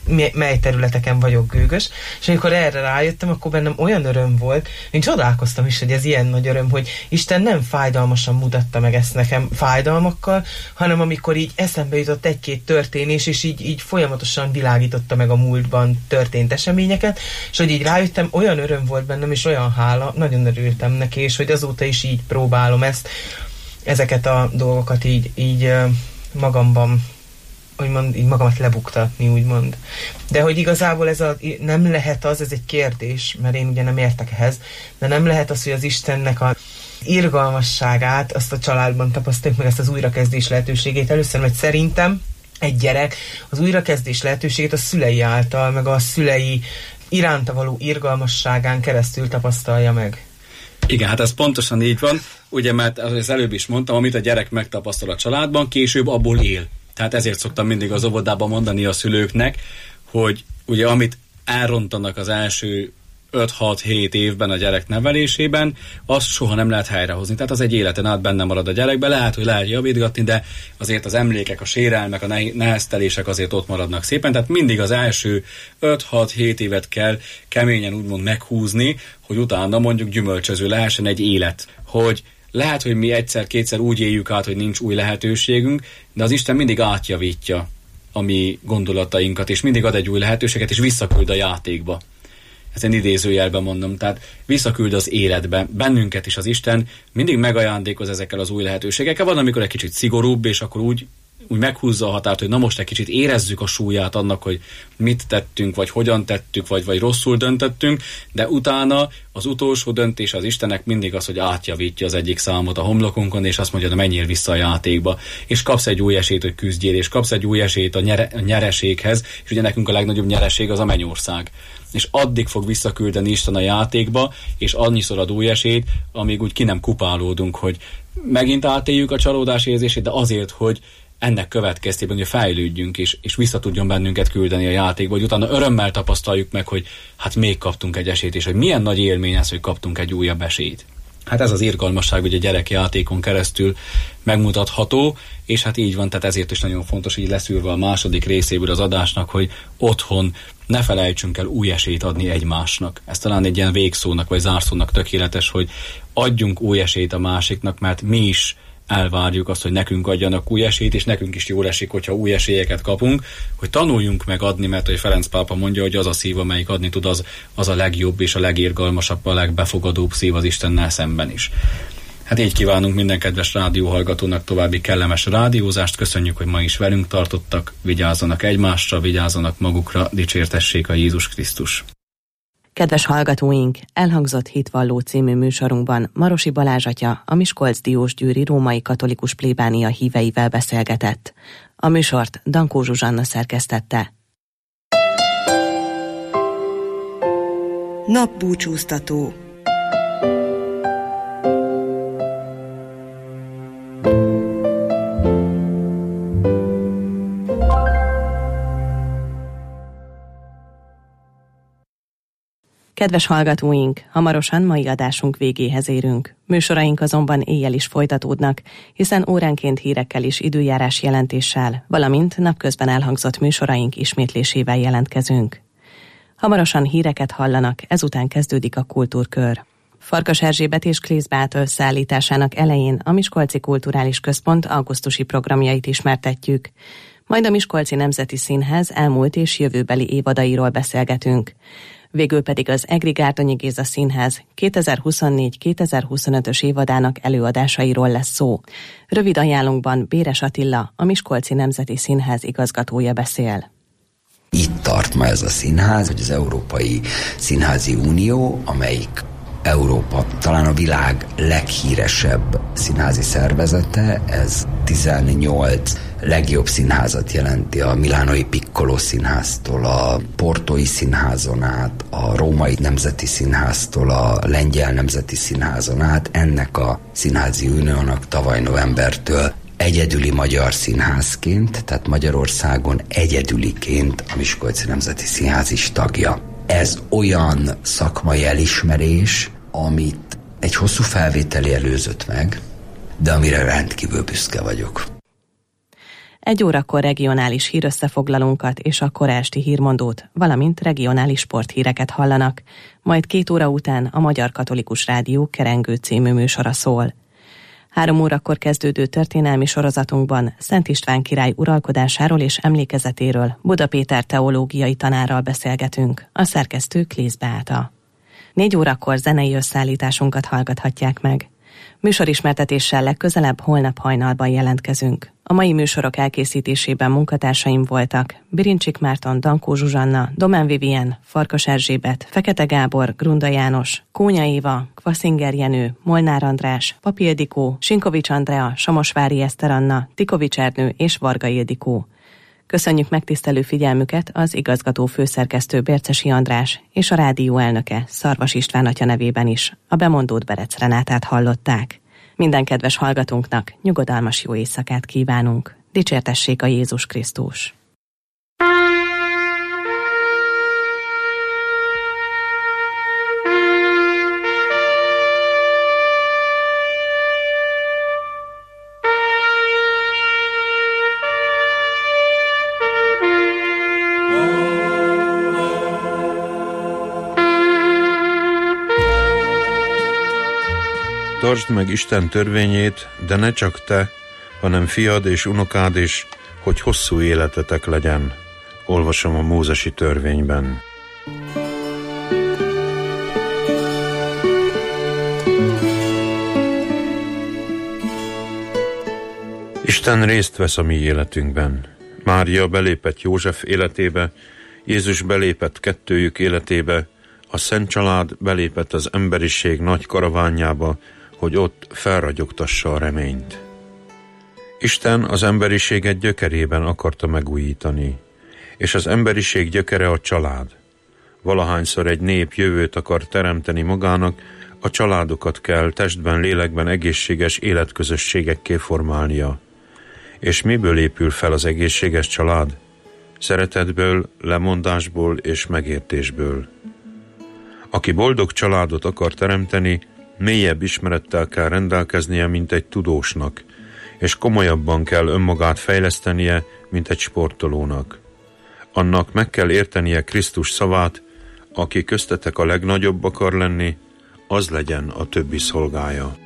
mely területeken vagyok gőgös, és amikor erre rájöttem, akkor bennem olyan öröm volt, én csodálkoztam is, hogy ez ilyen nagy öröm, hogy Isten nem fájdalmasan mutatta meg ezt nekem fájdalmakkal, hanem amikor így eszembe jutott egy-két történés, és így folyamatosan világította meg a múltban történt eseményeket, és hogy így rájöttem, olyan öröm volt bennem, és olyan hála, nagyon örültem neki, és hogy azóta is így próbálom ezeket a dolgokat így magamban, úgymond, így magamat lebuktatni, úgymond. De hogy igazából nem lehet ez egy kérdés, mert én ugye nem értek ehhez, de nem lehet az, hogy az Istennek a irgalmasságát azt a családban tapasztaljuk meg, ezt az újrakezdés lehetőségét először, mert szerintem egy gyerek az újrakezdés lehetőségét a szülei által, meg a szülei iránta való irgalmasságán keresztül tapasztalja meg. Igen, hát ez pontosan így van, ugye, mert az előbb is mondtam, amit a gyerek megtapasztal a családban, később abból él. Tehát ezért szoktam mindig az óvodában mondani a szülőknek, hogy ugye amit elrontanak az első 5-6-7 évben a gyerek nevelésében, azt soha nem lehet helyrehozni. Tehát az egy életen át benne marad a gyerekben, lehet, hogy lehet javítgatni, de azért az emlékek, a sérelmek, a neheztelések azért ott maradnak szépen, tehát mindig az első 5-6-7 évet kell keményen úgymond meghúzni, hogy utána mondjuk gyümölcsöző lehessen egy élet. Hogy lehet, hogy mi egyszer-kétszer úgy éljük át, hogy nincs új lehetőségünk, de az Isten mindig átjavítja a mi gondolatainkat, és mindig ad egy új lehetőséget, és visszaküld a játékba. Ezt én idézőjelben mondom, tehát visszaküld az életbe. Bennünket is az Isten mindig megajándékoz ezekkel az új lehetőségekkel. Van, amikor egy kicsit szigorúbb, és akkor úgy meghúzza a határt, hogy na most egy kicsit érezzük a súlyát annak, hogy mit tettünk, vagy hogyan tettük, vagy rosszul döntöttünk, de utána az utolsó döntés az Istennek mindig az, hogy átjavítja az egyik számot a homlokunkon, és azt mondja, hogy menjél vissza a játékba, és kapsz egy új esélyt, hogy küzdjél, és kapsz egy új esélyt a nyereséghez, és ugye nekünk a legnagyobb nyereség az a mennyország. És addig fog visszaküldeni Isten a játékba, és annyiszor ad új esélyt, amíg úgy ki nem kupálódunk, hogy megint átéljük a csalódás érzését, de azért, hogy ennek következtében, hogy fejlődjünk, és vissza tudjon bennünket küldeni a játékba, hogy utána örömmel tapasztaljuk meg, hogy hát még kaptunk egy esélyt, és hogy milyen nagy élmény ez, hogy kaptunk egy újabb esélyt. Hát ez az irgalmasság, hogy a gyerekjátékon keresztül megmutatható, és hát így van, tehát ezért is nagyon fontos, így leszűrve a második részéből az adásnak, hogy otthon ne felejtsünk el új esélyt adni egymásnak. Ez talán egy ilyen végszónak vagy zárszónak tökéletes, hogy adjunk új esélyt a másiknak, mert mi is elvárjuk azt, hogy nekünk adjanak új esélyt, és nekünk is jól esik, hogyha új esélyeket kapunk, hogy tanuljunk meg adni, mert hogy Ferenc pápa mondja, hogy az a szív, amelyik adni tud, az a legjobb és a legirgalmasabb, a legbefogadóbb szív az Istennel szemben is. Hát így kívánunk minden kedves rádióhallgatónak további kellemes rádiózást, köszönjük, hogy ma is velünk tartottak, vigyázzanak egymásra, vigyázzanak magukra, dicsértessék a Jézus Krisztus. Kedves hallgatóink, elhangzott Hitvalló című műsorunkban Marosi Balázs atya a Miskolc-Diósgyőri római katolikus plébánia híveivel beszélgetett. A műsort Dankó Zsuzsanna szerkesztette. Napbúcsúztató. Kedves hallgatóink, hamarosan mai adásunk végéhez érünk. Műsoraink azonban éjjel is folytatódnak, hiszen óránként hírekkel és időjárás jelentéssel, valamint napközben elhangzott műsoraink ismétlésével jelentkezünk. Hamarosan híreket hallanak, ezután kezdődik a kultúrkör. Farkas Erzsébet és Klész Bátor szállításának elején a Miskolci Kulturális Központ augusztusi programjait ismertetjük. Majd a Miskolci Nemzeti Színház elmúlt és jövőbeli évadairól beszélgetünk. Végül pedig az Egri Gárdonyi Géza Színház 2024-2025-ös évadának előadásairól lesz szó. Rövid ajánlunkban Béres Attila, a Miskolci Nemzeti Színház igazgatója beszél. Itt tart ma ez a színház, hogy az Európai Színházi Unió, amelyik Európa, talán a világ leghíresebb színházi szervezete, ez 18 legjobb színházat jelenti, a Milánói Piccolo Színháztól, a Portói Színházon át, a Római Nemzeti Színháztól, a Lengyel Nemzeti Színházon át. Ennek a Színházi Uniónak tavaly novembertől egyedüli magyar színházként, tehát Magyarországon egyedüliként a Miskolci Nemzeti Színház is tagja. Ez olyan szakmai elismerés, amit egy hosszú felvételi előzött meg, de amire rendkívül büszke vagyok. 1 órakor regionális hírösszefoglalónkat és a kora esti hírmondót, valamint regionális sporthíreket hallanak, majd 2 óra után a Magyar Katolikus Rádió Kerengő című műsora szól. 3 órakor kezdődő történelmi sorozatunkban Szent István király uralkodásáról és emlékezetéről Buda Péter teológiai tanárral beszélgetünk, a szerkesztő Klész Beáta. 4 órakor zenei összeállításunkat hallgathatják meg. Műsorismertetéssel legközelebb holnap hajnalban jelentkezünk. A mai műsorok elkészítésében munkatársaim voltak Birincsik Márton, Dankó Zsuzsanna, Domán Vivien, Farkas Erzsébet, Fekete Gábor, Grunda János, Kónya Éva, Kvaszinger Jenő, Molnár András, Papi Ildikó, Sinkovics Andrea, Samosvári Eszter Anna, Tikovics Ernő és Varga Ildikó. Köszönjük megtisztelő figyelmüket az igazgató főszerkesztő Bércesi András és a rádió elnöke Szarvas István atya nevében is. A bemondót Berec Renátát hallották. Minden kedves hallgatónknak nyugodalmas jó éjszakát kívánunk. Dicsértessék a Jézus Krisztus! Tartsd meg Isten törvényét, de ne csak te, hanem fiad és unokád is, hogy hosszú életetek legyen. Olvasom a mózesi törvényben. Isten részt vesz a mi életünkben. Mária belépett József életébe, Jézus belépett kettőjük életébe, a Szent Család belépett az emberiség nagy karavánjába, hogy ott felragyogtassa a reményt. Isten az emberiséget gyökerében akarta megújítani, és az emberiség gyökere a család. Valahányszor egy nép jövőt akar teremteni magának, a családokat kell testben, lélekben egészséges életközösségekké formálnia. És miből épül fel az egészséges család? Szeretetből, lemondásból és megértésből. Aki boldog családot akar teremteni, mélyebb ismerettel kell rendelkeznie, mint egy tudósnak, és komolyabban kell önmagát fejlesztenie, mint egy sportolónak. Annak meg kell értenie Krisztus szavát, aki köztetek a legnagyobb akar lenni, az legyen a többi szolgája.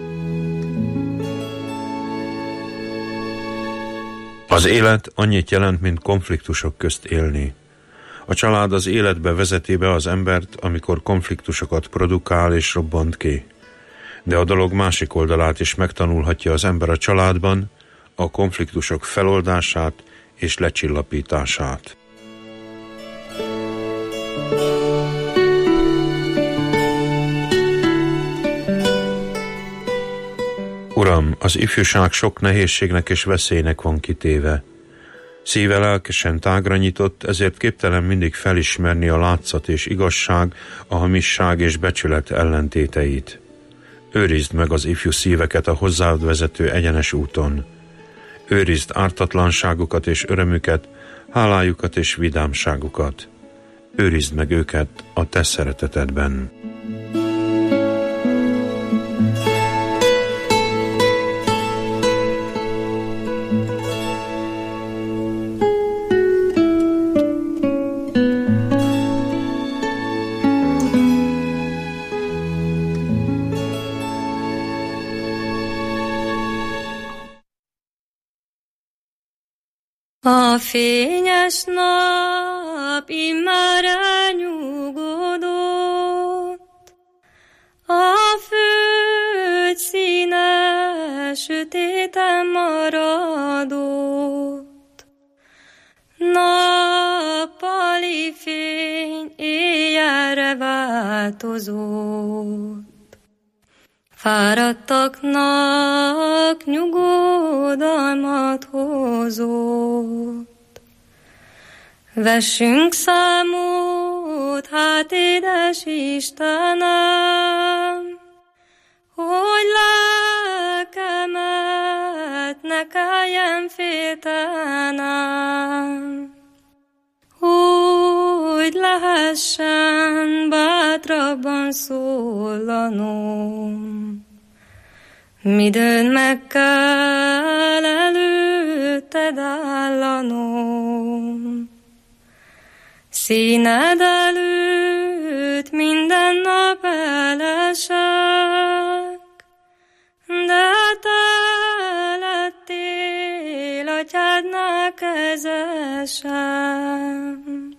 Az élet annyit jelent, mint konfliktusok közt élni. A család az életbe vezeti be az embert, amikor konfliktusokat produkál és robbant ki. De a dolog másik oldalát is megtanulhatja az ember a családban, a konfliktusok feloldását és lecsillapítását. Uram, az ifjúság sok nehézségnek és veszélynek van kitéve. Szíve lelkesen tágra nyitott, ezért képtelen mindig felismerni a látszat és igazság, a hamisság és becsület ellentéteit. Őrizd meg az ifjú szíveket a hozzád vezető egyenes úton. Őrizd ártatlanságukat és örömüket, hálájukat és vidámságukat. Őrizd meg őket a te szeretetedben. A fényes nap immár elnyugodott, a föld színe sötéten maradott. Nappali fény éjjelre változott, fáradtaknak nyugodalmat hozott. Vessünk számot, hát édes Istenem, hogy lelkemet ne kelljen féltenem, hogy lehessen bátrabban szólanom. midőn meg kell előtted állanom. Színed előtt minden nap elesek, de te lettél atyádnál kezesem.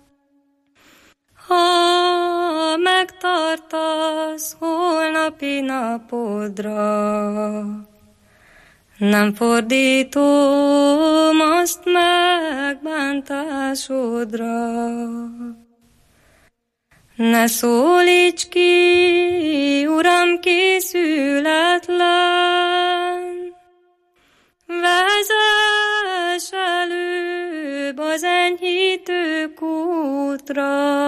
Ha megtartasz holnapi napodra, nem fordítom azt megbántásodra. Ne szólíts ki, Uram, készületlen, vezess előbb az enyhítő kútra,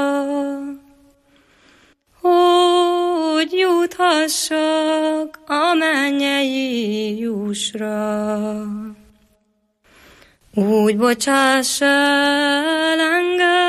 hogy juthassak a mennyei jussra. Úgy bocsáss el engem,